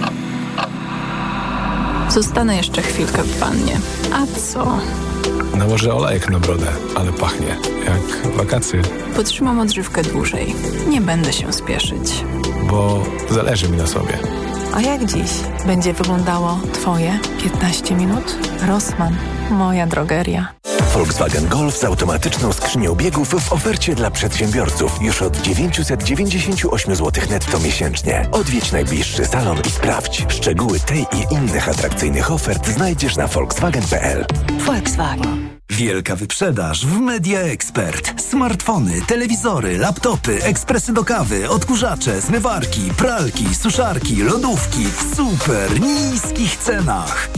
Zostanę jeszcze chwilkę w wannie. A co? Nałożę olejek na brodę, ale pachnie jak wakacje. Potrzymam odżywkę dłużej. Nie będę się spieszyć. Bo zależy mi na sobie. A jak dziś będzie wyglądało twoje 15 minut? Rossmann, moja drogeria. Volkswagen Golf z automatyczną skrzynią biegów w ofercie dla przedsiębiorców już od 998 zł netto miesięcznie. Odwiedź najbliższy salon i sprawdź. Szczegóły tej i innych atrakcyjnych ofert znajdziesz na volkswagen.pl. Volkswagen. Wielka wyprzedaż w Media Expert. Smartfony, telewizory, laptopy, ekspresy do kawy, odkurzacze, zmywarki, pralki, suszarki, lodówki w super niskich cenach.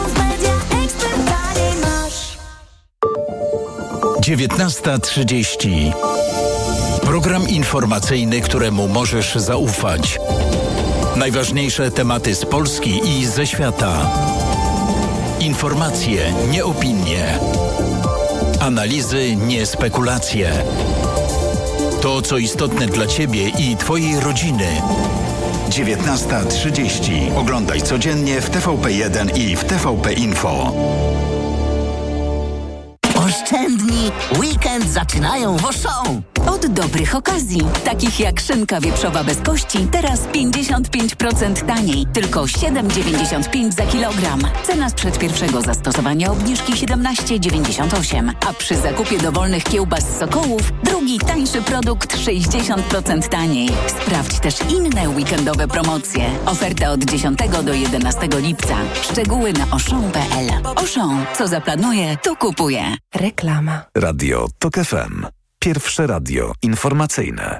19:30. Program informacyjny, któremu możesz zaufać. Najważniejsze tematy z Polski i ze świata. Informacje, nie opinie. Analizy, nie spekulacje. To, co istotne dla Ciebie i Twojej rodziny. 19:30. Oglądaj codziennie w TVP1 i w TVP Info. Oszczędni! Weekend zaczynają w Auchan! Od dobrych okazji, takich jak szynka wieprzowa bez kości, teraz 55% taniej, tylko 7,95 za kilogram. Cena sprzed pierwszego zastosowania obniżki 17,98, a przy zakupie dowolnych kiełbas z Sokołów drugi tańszy produkt 60% taniej. Sprawdź też inne weekendowe promocje. Oferta od 10 do 11 lipca. Szczegóły na auchan.pl. Auchan, co zaplanuje, to kupuje. Reklama. Radio TOK FM. Pierwsze radio informacyjne.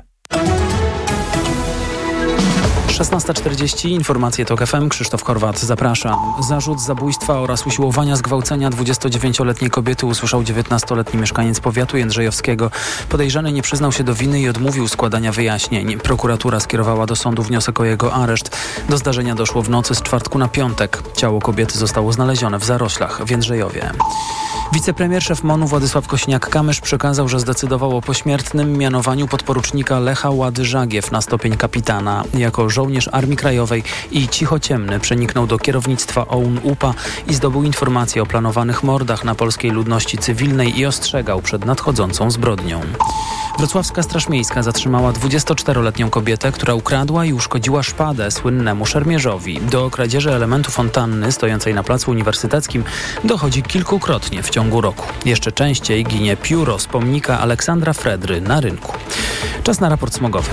16:40. Informacje TOK FM. Krzysztof Horwat, zapraszam. Zarzut zabójstwa oraz usiłowania zgwałcenia 29-letniej kobiety usłyszał 19-letni mieszkaniec powiatu jędrzejowskiego. Podejrzany nie przyznał się do winy i odmówił składania wyjaśnień. Prokuratura skierowała do sądu wniosek o jego areszt. Do zdarzenia doszło w nocy z czwartku na piątek. Ciało kobiety zostało znalezione w zaroślach w Jędrzejowie. Wicepremier szef MON-u Władysław Kosiniak-Kamysz przekazał, że zdecydował o pośmiertnym mianowaniu podporucznika Lecha Łady-Żagiew na stopień kapitana. Jako żołnierz Armii Krajowej i cichociemny przeniknął do kierownictwa OUN-UPA i zdobył informacje o planowanych mordach na polskiej ludności cywilnej i ostrzegał przed nadchodzącą zbrodnią. Wrocławska Straż Miejska zatrzymała 24-letnią kobietę, która ukradła i uszkodziła szpadę słynnemu szermierzowi. Do kradzieży elementu fontanny stojącej na placu uniwersyteckim dochodzi kilkukrotnie w ciągu roku. Jeszcze częściej ginie pióro z pomnika Aleksandra Fredry na rynku. Czas na raport smogowy.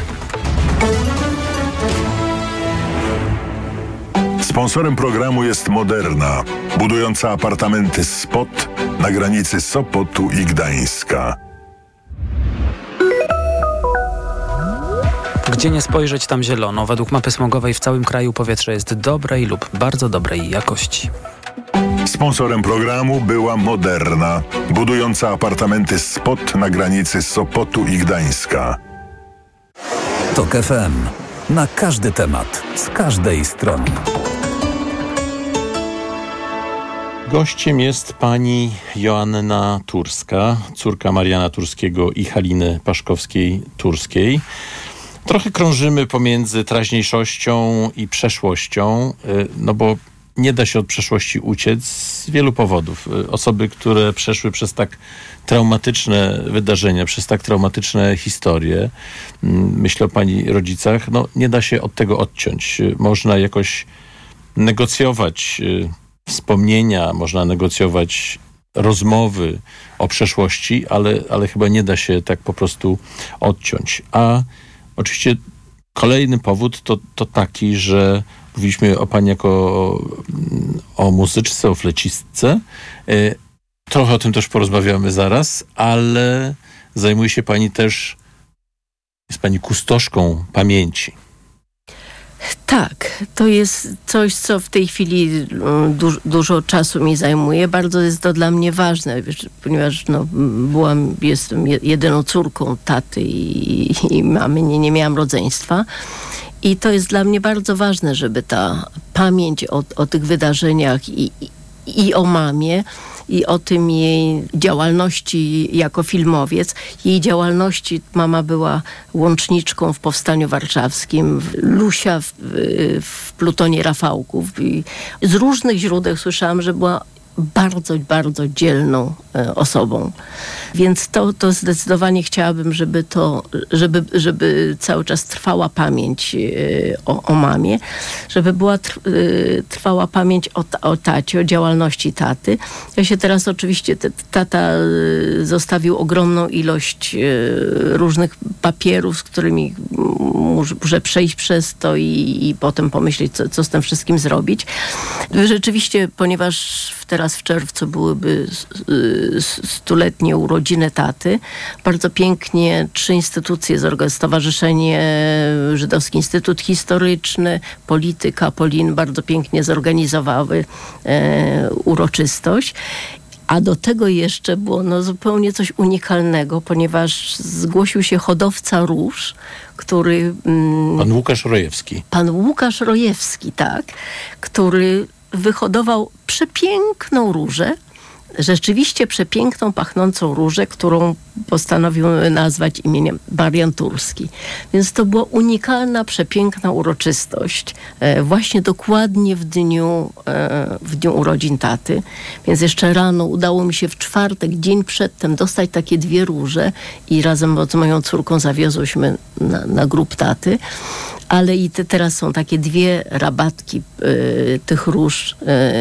Sponsorem programu jest Moderna, budująca apartamenty SPOT na granicy Sopotu i Gdańska. Gdzie nie spojrzeć, tam zielono. Według mapy smogowej w całym kraju powietrze jest dobrej lub bardzo dobrej jakości. Sponsorem programu była Moderna, budująca apartamenty SPOT na granicy Sopotu i Gdańska. TOK FM. Na każdy temat, z każdej strony. Gościem jest pani Joanna Turska, córka Mariana Turskiego i Haliny Paszkowskiej-Turskiej. Trochę krążymy pomiędzy teraźniejszością i przeszłością, no bo nie da się od przeszłości uciec z wielu powodów. Osoby, które przeszły przez tak traumatyczne wydarzenia, przez tak traumatyczne historie, myślę o pani rodzicach, no nie da się od tego odciąć. Można jakoś negocjować wspomnienia, można negocjować rozmowy o przeszłości, ale chyba nie da się tak po prostu odciąć. A oczywiście kolejny powód to taki, że mówiliśmy o pani jako o muzyczce, o flecistce. Trochę o tym też porozmawiamy zaraz, ale zajmuje się pani też, jest pani kustoszką pamięci. Tak, to jest coś, co w tej chwili dużo czasu mi zajmuje. Bardzo jest to dla mnie ważne, ponieważ jestem jedyną córką taty i mamy, nie miałam rodzeństwa. I to jest dla mnie bardzo ważne, żeby ta pamięć o tych wydarzeniach i o mamie i o tym jej działalności jako filmowiec. Jej działalności, mama była łączniczką w Powstaniu Warszawskim, Lusia w plutonie Rafałków. I z różnych źródeł słyszałam, że była bardzo, bardzo dzielną osobą. Więc to zdecydowanie chciałabym, żeby cały czas trwała pamięć o mamie, żeby była trwała pamięć o tacie, o działalności taty. Ja się teraz oczywiście, tata zostawił ogromną ilość różnych papierów, z którymi muszę przejść przez to i potem pomyśleć, co z tym wszystkim zrobić. Rzeczywiście, ponieważ teraz w czerwcu byłyby 100-letnie urodziny taty. Bardzo pięknie 3 instytucje, Stowarzyszenie Żydowski Instytut Historyczny, Polityka, Polin bardzo pięknie zorganizowały uroczystość. A do tego jeszcze było zupełnie coś unikalnego, ponieważ zgłosił się hodowca róż, który... Pan Łukasz Rojewski. Pan Łukasz Rojewski, tak, który wyhodował przepiękną różę, rzeczywiście przepiękną, pachnącą różę, którą postanowił nazwać imieniem Marian Turski. Więc to była unikalna, przepiękna uroczystość. Właśnie dokładnie w dniu urodzin taty. Więc jeszcze rano udało mi się w czwartek, dzień przedtem, dostać takie 2 róże i razem z moją córką zawiozłyśmy na grób taty. Ale i teraz są takie 2 rabatki tych róż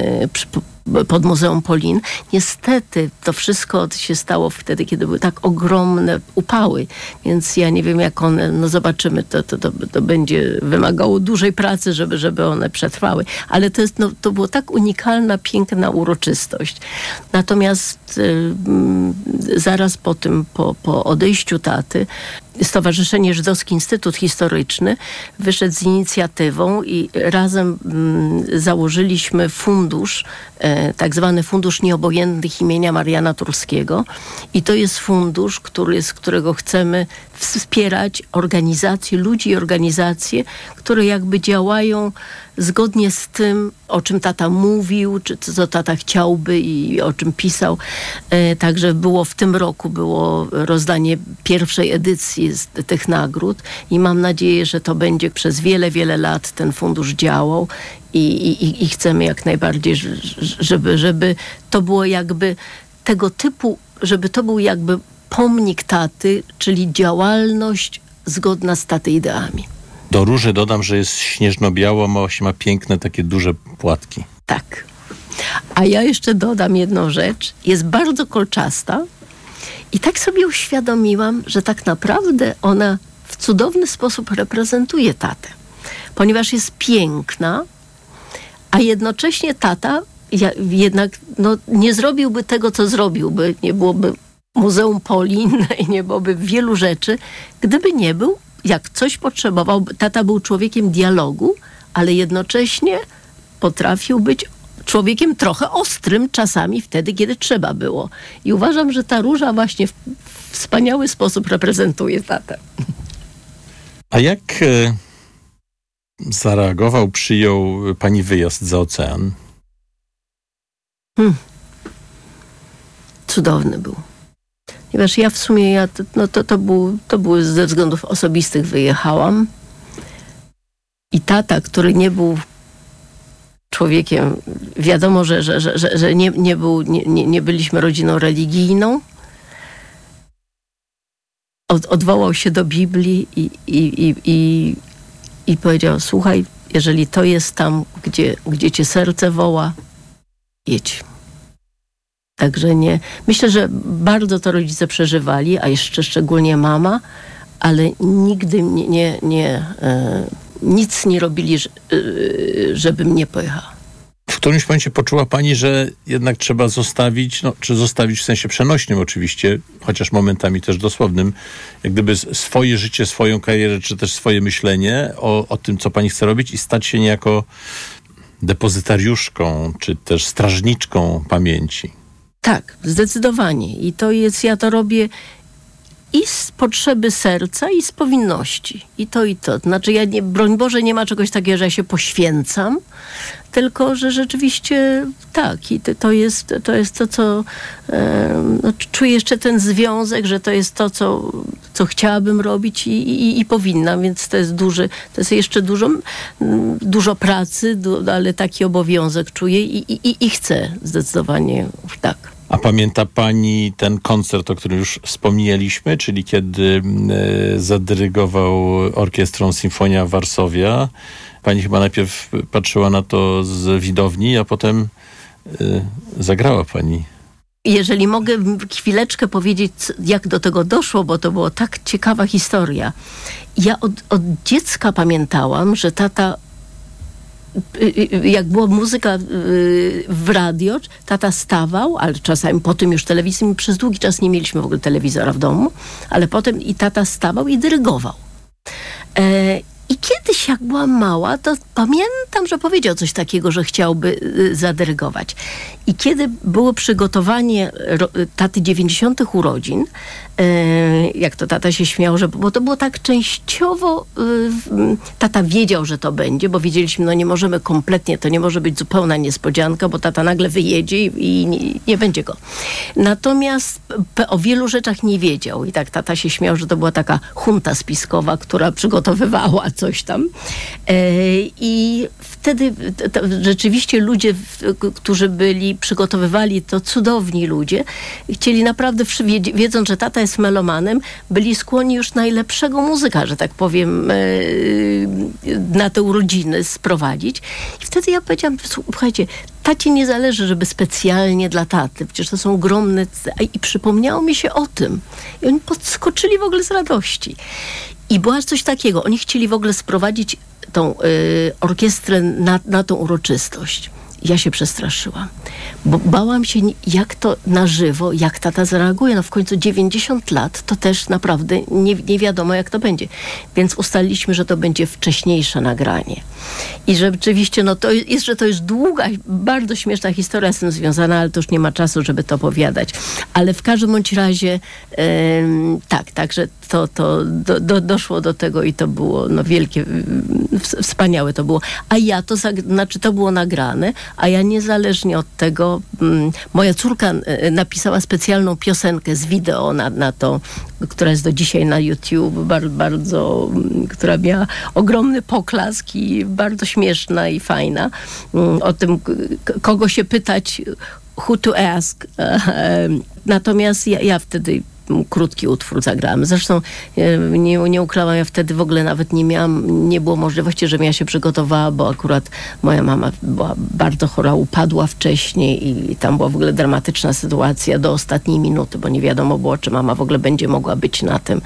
pod Muzeum Polin. Niestety to wszystko się stało wtedy, kiedy były tak ogromne upały, więc ja nie wiem, jak one, zobaczymy, to będzie wymagało dużej pracy, żeby one przetrwały. Ale to była tak unikalna, piękna uroczystość. Natomiast zaraz po odejściu taty Stowarzyszenie Żydowski Instytut Historyczny wyszedł z inicjatywą i razem założyliśmy fundusz, tak zwany Fundusz Nieobojętnych imienia Mariana Turskiego. I to jest fundusz, z którego chcemy wspierać organizacje, ludzi i organizacje, które jakby działają zgodnie z tym, o czym tata mówił, czy co tata chciałby i o czym pisał. Także w tym roku było rozdanie pierwszej edycji tych nagród i mam nadzieję, że to będzie przez wiele, wiele lat ten fundusz działał i chcemy jak najbardziej, żeby to było jakby tego typu, żeby to był jakby pomnik taty, czyli działalność zgodna z taty ideami. Do róży dodam, że jest śnieżno-biała, ma piękne takie duże płatki. Tak. A ja jeszcze dodam jedną rzecz. Jest bardzo kolczasta i tak sobie uświadomiłam, że tak naprawdę ona w cudowny sposób reprezentuje tatę. Ponieważ jest piękna, a jednocześnie tata jednak nie zrobiłby tego, co zrobiłby. Nie byłoby Muzeum Polin i nie byłoby wielu rzeczy, gdyby nie był, jak coś potrzebował. Tata był człowiekiem dialogu, ale jednocześnie potrafił być człowiekiem trochę ostrym czasami wtedy, kiedy trzeba było. I uważam, że ta róża właśnie w wspaniały sposób reprezentuje tatę. A jak przyjął pani wyjazd za ocean? Cudowny był. Ponieważ ja w sumie, to było ze względów osobistych wyjechałam. I tata, który nie był człowiekiem, wiadomo, że nie byliśmy rodziną religijną, odwołał się do Biblii i powiedział: słuchaj, jeżeli to jest tam, gdzie cię serce woła, jedź. Także myślę, że bardzo to rodzice przeżywali, a jeszcze szczególnie mama, ale nigdy nic nie robili, żebym nie pojechała. W którymś momencie poczuła pani, że jednak trzeba zostawić, czy zostawić w sensie przenośnym oczywiście, chociaż momentami też dosłownym, jak gdyby swoje życie, swoją karierę, czy też swoje myślenie o tym, co pani chce robić i stać się niejako depozytariuszką, czy też strażniczką pamięci. Tak, zdecydowanie. I to jest, ja to robię i z potrzeby serca i z powinności. I to. Znaczy broń Boże, nie ma czegoś takiego, że ja się poświęcam, tylko że rzeczywiście tak. I to jest to, co czuję jeszcze ten związek, że to jest to, co chciałabym robić i powinnam, więc to jest jeszcze dużo pracy, ale taki obowiązek czuję i chcę zdecydowanie tak. A pamięta pani ten koncert, o którym już wspomnieliśmy, czyli kiedy zadyrygował orkiestrą Sinfonia Varsovia? Pani chyba najpierw patrzyła na to z widowni, a potem zagrała pani. Jeżeli mogę chwileczkę powiedzieć, jak do tego doszło, bo to była tak ciekawa historia. Ja od dziecka pamiętałam, że tata, jak była muzyka w radio, tata stawał, ale czasami potem już telewizji, przez długi czas nie mieliśmy w ogóle telewizora w domu, ale potem i tata stawał i dyrygował. I kiedyś, jak byłam mała, to pamiętam, że powiedział coś takiego, że chciałby zadyrygować. I kiedy było przygotowanie taty 90. urodzin, jak to tata się śmiał, bo to było tak częściowo, tata wiedział, że to będzie, bo wiedzieliśmy, nie możemy kompletnie, to nie może być zupełna niespodzianka, bo tata nagle wyjedzie i nie będzie go. Natomiast o wielu rzeczach nie wiedział i tak tata się śmiał, że to była taka junta spiskowa, która przygotowywała coś tam. I wtedy rzeczywiście ludzie, którzy przygotowywali to, cudowni ludzie, chcieli naprawdę, wiedząc, że tata jest melomanem, byli skłonni już najlepszego muzyka, że tak powiem, na te urodziny sprowadzić. I wtedy ja powiedziałam, słuchajcie, tacie nie zależy, żeby specjalnie dla taty, przecież to są ogromne... I przypomniało mi się o tym. I oni podskoczyli w ogóle z radości. I było coś takiego, oni chcieli w ogóle sprowadzić tą orkiestrę na tą uroczystość. Ja się przestraszyłam, bo bałam się, jak to na żywo, jak tata zareaguje. W końcu 90 lat, to też naprawdę nie wiadomo, jak to będzie. Więc ustaliliśmy, że to będzie wcześniejsze nagranie. I że rzeczywiście, to jest długa, bardzo śmieszna historia z tym związana, ale to już nie ma czasu, żeby to opowiadać. Ale w każdym bądź razie także to doszło do tego i to było wielkie, wspaniałe to było. A ja to było nagrane, a ja niezależnie od tego, moja córka napisała specjalną piosenkę z wideo na to, która jest do dzisiaj na YouTube, bardzo, która miała ogromny poklask i bardzo śmieszna i fajna. O tym, kogo się pytać, who to ask. Natomiast ja wtedy krótki utwór zagrałam. Zresztą nie ukrywam, ja wtedy w ogóle nawet nie było możliwości, żebym ja się przygotowała, bo akurat moja mama była bardzo chora, upadła wcześniej i tam była w ogóle dramatyczna sytuacja do ostatniej minuty, bo nie wiadomo było, czy mama w ogóle będzie mogła być na tym.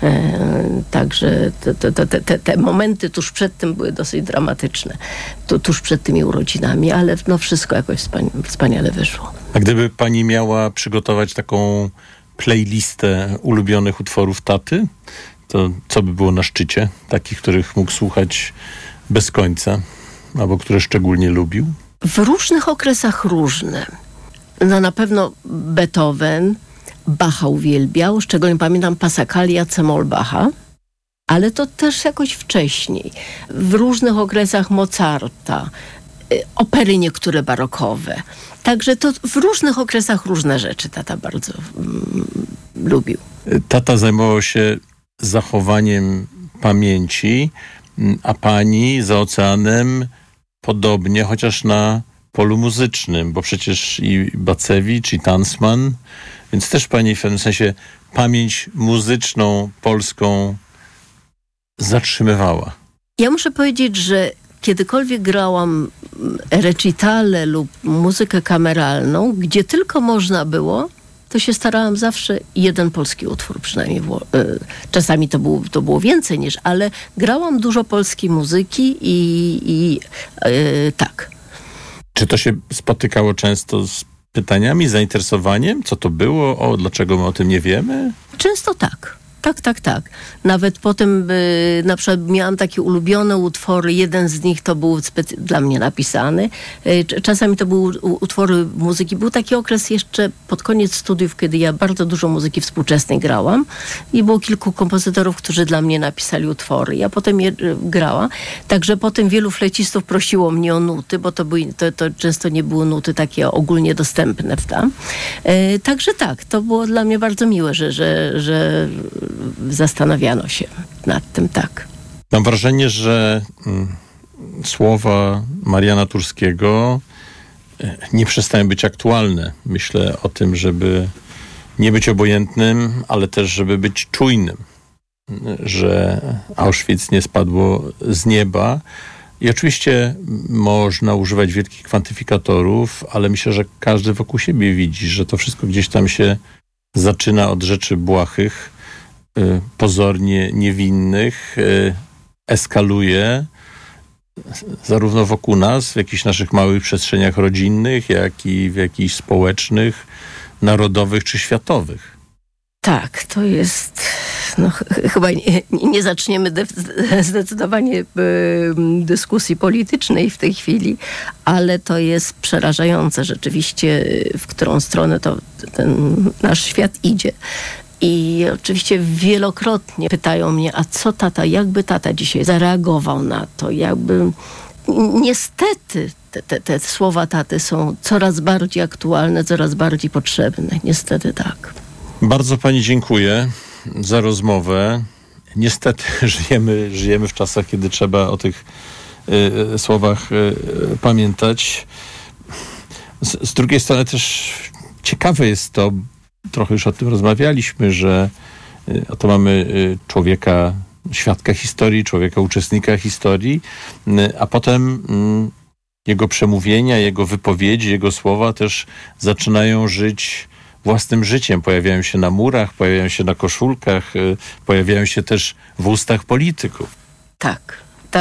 Także te momenty tuż przed tym były dosyć dramatyczne. Tuż przed tymi urodzinami, ale wszystko jakoś wspaniale wyszło. A gdyby pani miała przygotować taką playlistę ulubionych utworów taty, to co by było na szczycie? Takich, których mógł słuchać bez końca, albo które szczególnie lubił? W różnych okresach różne. Na pewno Beethoven, Bacha uwielbiał, szczególnie pamiętam Passacaglia, c-moll Bacha, ale to też jakoś wcześniej. W różnych okresach Mozarta, opery niektóre barokowe. Także to w różnych okresach różne rzeczy tata bardzo lubił. Tata zajmował się zachowaniem pamięci, a pani za oceanem podobnie, chociaż na polu muzycznym, bo przecież i Bacewicz, i Tansman, więc też pani w pewnym sensie pamięć muzyczną polską zatrzymywała. Ja muszę powiedzieć, że kiedykolwiek grałam recitale lub muzykę kameralną, gdzie tylko można było, to się starałam zawsze jeden polski utwór przynajmniej. Czasami to było więcej niż, ale grałam dużo polskiej muzyki i tak. Czy to się spotykało często z pytaniami, zainteresowaniem? Co to było? Dlaczego my o tym nie wiemy? Często tak. Tak. Nawet potem na przykład miałam takie ulubione utwory. Jeden z nich to był dla mnie napisany. Czasami to były utwory muzyki. Był taki okres jeszcze pod koniec studiów, kiedy ja bardzo dużo muzyki współczesnej grałam i było kilku kompozytorów, którzy dla mnie napisali utwory. Ja potem je grałam. Także potem wielu flecistów prosiło mnie o nuty, bo to często nie były nuty takie ogólnie dostępne tam. Także tak, to było dla mnie bardzo miłe, że zastanawiano się nad tym, tak. Mam wrażenie, że słowa Mariana Turskiego nie przestają być aktualne. Myślę o tym, żeby nie być obojętnym, ale też żeby być czujnym, że Auschwitz nie spadło z nieba. I oczywiście można używać wielkich kwantyfikatorów, ale myślę, że każdy wokół siebie widzi, że to wszystko gdzieś tam się zaczyna od rzeczy błahych, pozornie niewinnych, eskaluje zarówno wokół nas, w jakichś naszych małych przestrzeniach rodzinnych, jak i w jakichś społecznych, narodowych czy światowych. Tak, to jest... chyba nie zaczniemy zdecydowanie dyskusji politycznej w tej chwili, ale to jest przerażające rzeczywiście, w którą stronę ten nasz świat idzie. I oczywiście wielokrotnie pytają mnie, a co tata, jakby tata dzisiaj zareagował na to, jakby... Niestety te słowa taty są coraz bardziej aktualne, coraz bardziej potrzebne. Niestety tak. Bardzo pani dziękuję za rozmowę. Niestety żyjemy w czasach, kiedy trzeba o tych słowach pamiętać. Z drugiej strony też ciekawe jest to, trochę już o tym rozmawialiśmy, że oto mamy człowieka, świadka historii, człowieka, uczestnika historii, a potem jego przemówienia, jego wypowiedzi, jego słowa też zaczynają żyć własnym życiem. Pojawiają się na murach, pojawiają się na koszulkach, pojawiają się też w ustach polityków. Tak.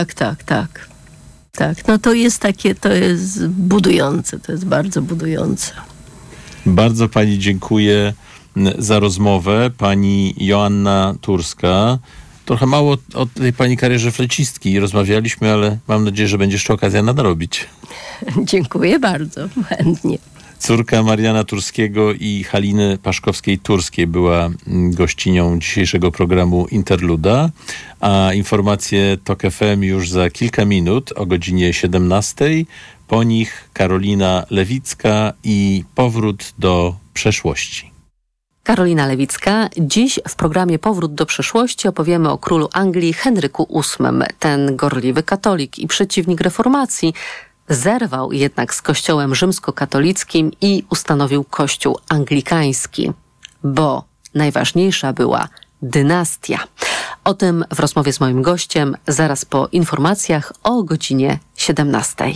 No to jest budujące, to jest bardzo budujące. Bardzo pani dziękuję za rozmowę. Pani Joanna Turska. Trochę mało o tej pani karierze flecistki rozmawialiśmy, ale mam nadzieję, że będzie jeszcze okazja nadrobić. Dziękuję bardzo, chętnie. Córka Mariana Turskiego i Haliny Paszkowskiej-Turskiej była gościnią dzisiejszego programu Interluda, a informacje TOK FM już za kilka minut o godzinie 17:00. Po nich Karolina Lewicka i Powrót do przeszłości. Karolina Lewicka. Dziś w programie Powrót do przeszłości opowiemy o królu Anglii Henryku VIII. Ten gorliwy katolik i przeciwnik reformacji zerwał jednak z kościołem rzymskokatolickim i ustanowił kościół anglikański, bo najważniejsza była dynastia. O tym w rozmowie z moim gościem zaraz po informacjach o godzinie 17:00.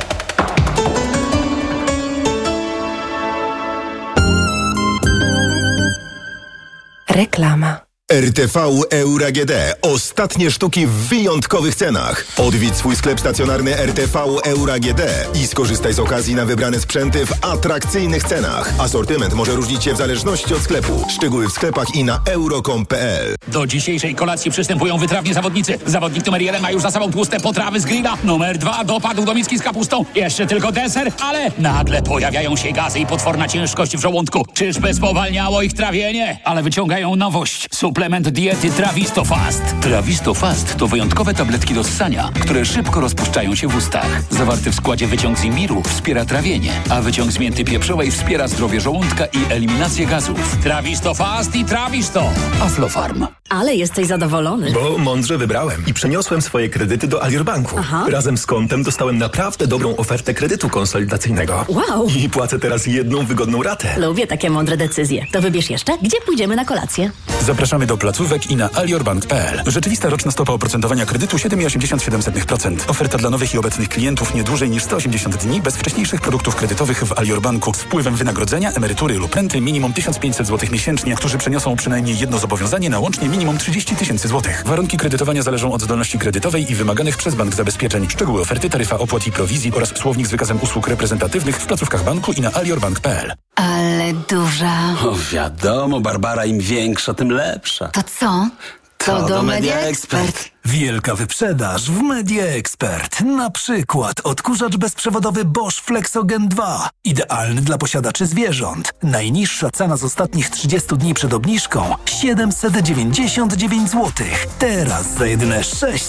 Reklama. RTV Euro AGD. Ostatnie sztuki w wyjątkowych cenach. Odwiedź swój sklep stacjonarny RTV Euro AGD i skorzystaj z okazji na wybrane sprzęty w atrakcyjnych cenach. Asortyment może różnić się w zależności od sklepu. Szczegóły w sklepach i na euro.com.pl. Do dzisiejszej kolacji przystępują wytrawni zawodnicy. Zawodnik numer 1 ma już za sobą tłuste potrawy z grilla. Numer 2 dopadł do miski z kapustą. Jeszcze tylko deser, ale nagle pojawiają się gazy i potworna ciężkość w żołądku. Czyżby spowalniało ich trawienie? Ale wyciągają nowość. Suplement diety Trawisto Fast. Trawisto Fast to wyjątkowe tabletki do ssania, które szybko rozpuszczają się w ustach. Zawarty w składzie wyciąg z imbiru wspiera trawienie, a wyciąg z mięty pieprzowej wspiera zdrowie żołądka i eliminację gazów. Trawisto Fast i Trawisto. Aflofarm. Ale jesteś zadowolony. Bo mądrze wybrałem i przeniosłem swoje kredyty do Alior Banku. Aha. Razem z kontem dostałem naprawdę dobrą ofertę kredytu konsolidacyjnego. Wow. I płacę teraz jedną wygodną ratę. Lubię takie mądre decyzje. To wybierz jeszcze, gdzie pójdziemy na kolację. Zapraszamy do placówek i na aliorbank.pl. Rzeczywista roczna stopa oprocentowania kredytu 7,87%. Oferta dla nowych i obecnych klientów nie dłużej niż 180 dni bez wcześniejszych produktów kredytowych w Alior Banku z wpływem wynagrodzenia, emerytury lub renty minimum 1500 zł miesięcznie, którzy przeniosą przynajmniej jedno zobowiązanie na łącznie minimum 30 000 złotych. Warunki kredytowania zależą od zdolności kredytowej i wymaganych przez bank zabezpieczeń. Szczegóły oferty, taryfa opłat i prowizji oraz słownik z wykazem usług reprezentatywnych w placówkach banku i na aliorbank.pl. Ale duża. O, wiadomo, Barbara, im większa, tym lepsza. To co? To do Media Expert. Wielka wyprzedaż w Media Expert. Na przykład odkurzacz bezprzewodowy Bosch Flexogen 2. Idealny dla posiadaczy zwierząt. Najniższa cena z ostatnich 30 dni przed obniżką 799 zł. Teraz za jedyne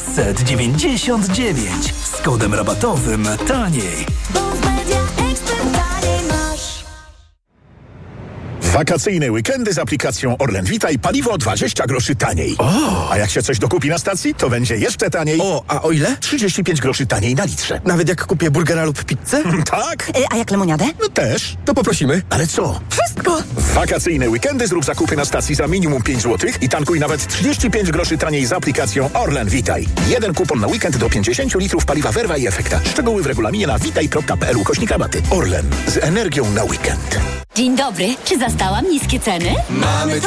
699. Z kodem rabatowym taniej. Wakacyjne weekendy z aplikacją Orlen Vita i paliwo 20 groszy taniej. O! A jak się coś dokupi na stacji, to będzie jeszcze taniej. O, a o ile? 35 groszy taniej na litrze. Nawet jak kupię burgera lub pizzę? Tak. A jak lemoniadę? No też. To poprosimy. Ale co? Wszystko. W wakacyjne weekendy zrób zakupy na stacji za minimum 5 zł i tankuj nawet 35 groszy taniej z aplikacją Orlen Vitaj. Jeden kupon na weekend do 50 litrów paliwa Verva i Efekta. Szczegóły w regulaminie na vitaj.pl/rabaty. Orlen. Z energią na weekend. Dzień dobry. Czy zastałam niskie ceny? Mamy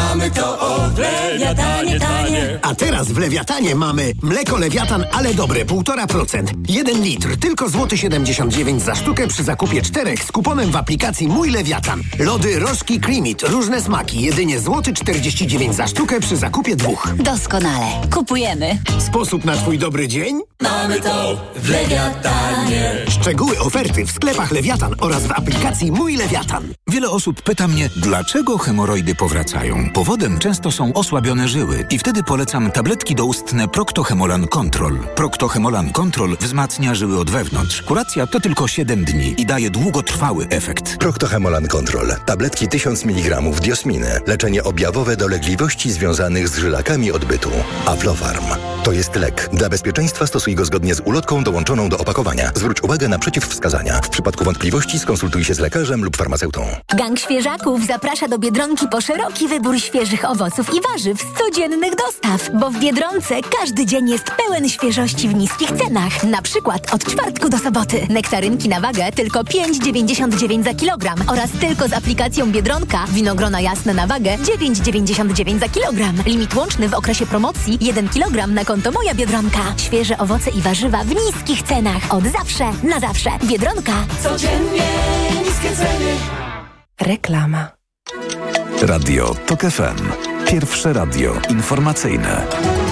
to, o, Lewiatanie, tanie. A teraz w Lewiatanie mamy mleko Lewiatan, ale dobre, 1,5%. 1 litr, tylko złoty 79 za sztukę przy zakupie 4 z kuponem w aplikacji Mój Lewiatan. Lody Rożki Creamit, różne smaki, jedynie złoty 49 za sztukę przy zakupie 2. Doskonale. Kupujemy. Sposób na twój dobry dzień? Mamy to w Lewiatanie. Szczegóły oferty w sklepach Lewiatan oraz w aplikacji Mój Lewiatan. Wiele osób pyta mnie, dlaczego hemoroidy powracają. Powodem często są osłabione żyły i wtedy polecam tabletki doustne Procto-Hemolan Control. Procto-Hemolan Control wzmacnia żyły od wewnątrz. Kuracja to tylko 7 dni i daje długotrwały efekt. Procto-Hemolan Control. Tabletki 1000 mg diosminy. Leczenie objawowe dolegliwości związanych z żylakami odbytu. Aflofarm. To jest lek. Dla bezpieczeństwa stosuj go zgodnie z ulotką dołączoną do opakowania. Zwróć uwagę na przeciwwskazania. W przypadku wątpliwości skonsultuj się z lekarzem lub farmaceutą. Gang Świeżaków zaprasza do Biedronki po szeroki wybór świeżych owoców i warzyw z codziennych dostaw, bo w Biedronce każdy dzień jest pełen świeżości w niskich cenach. Na przykład od czwartku do soboty. Nektarynki na wagę tylko 5,99 za kilogram oraz tylko z aplikacją Biedronka winogrona jasne na wagę 9,99 za kilogram. Limit łączny w okresie promocji 1 kilogram na konto Moja Biedronka. Świeże owoce i warzywa w niskich cenach. Od zawsze, na zawsze. Biedronka. Codziennie niskie ceny. Reklama. Radio TOK FM. Pierwsze radio informacyjne.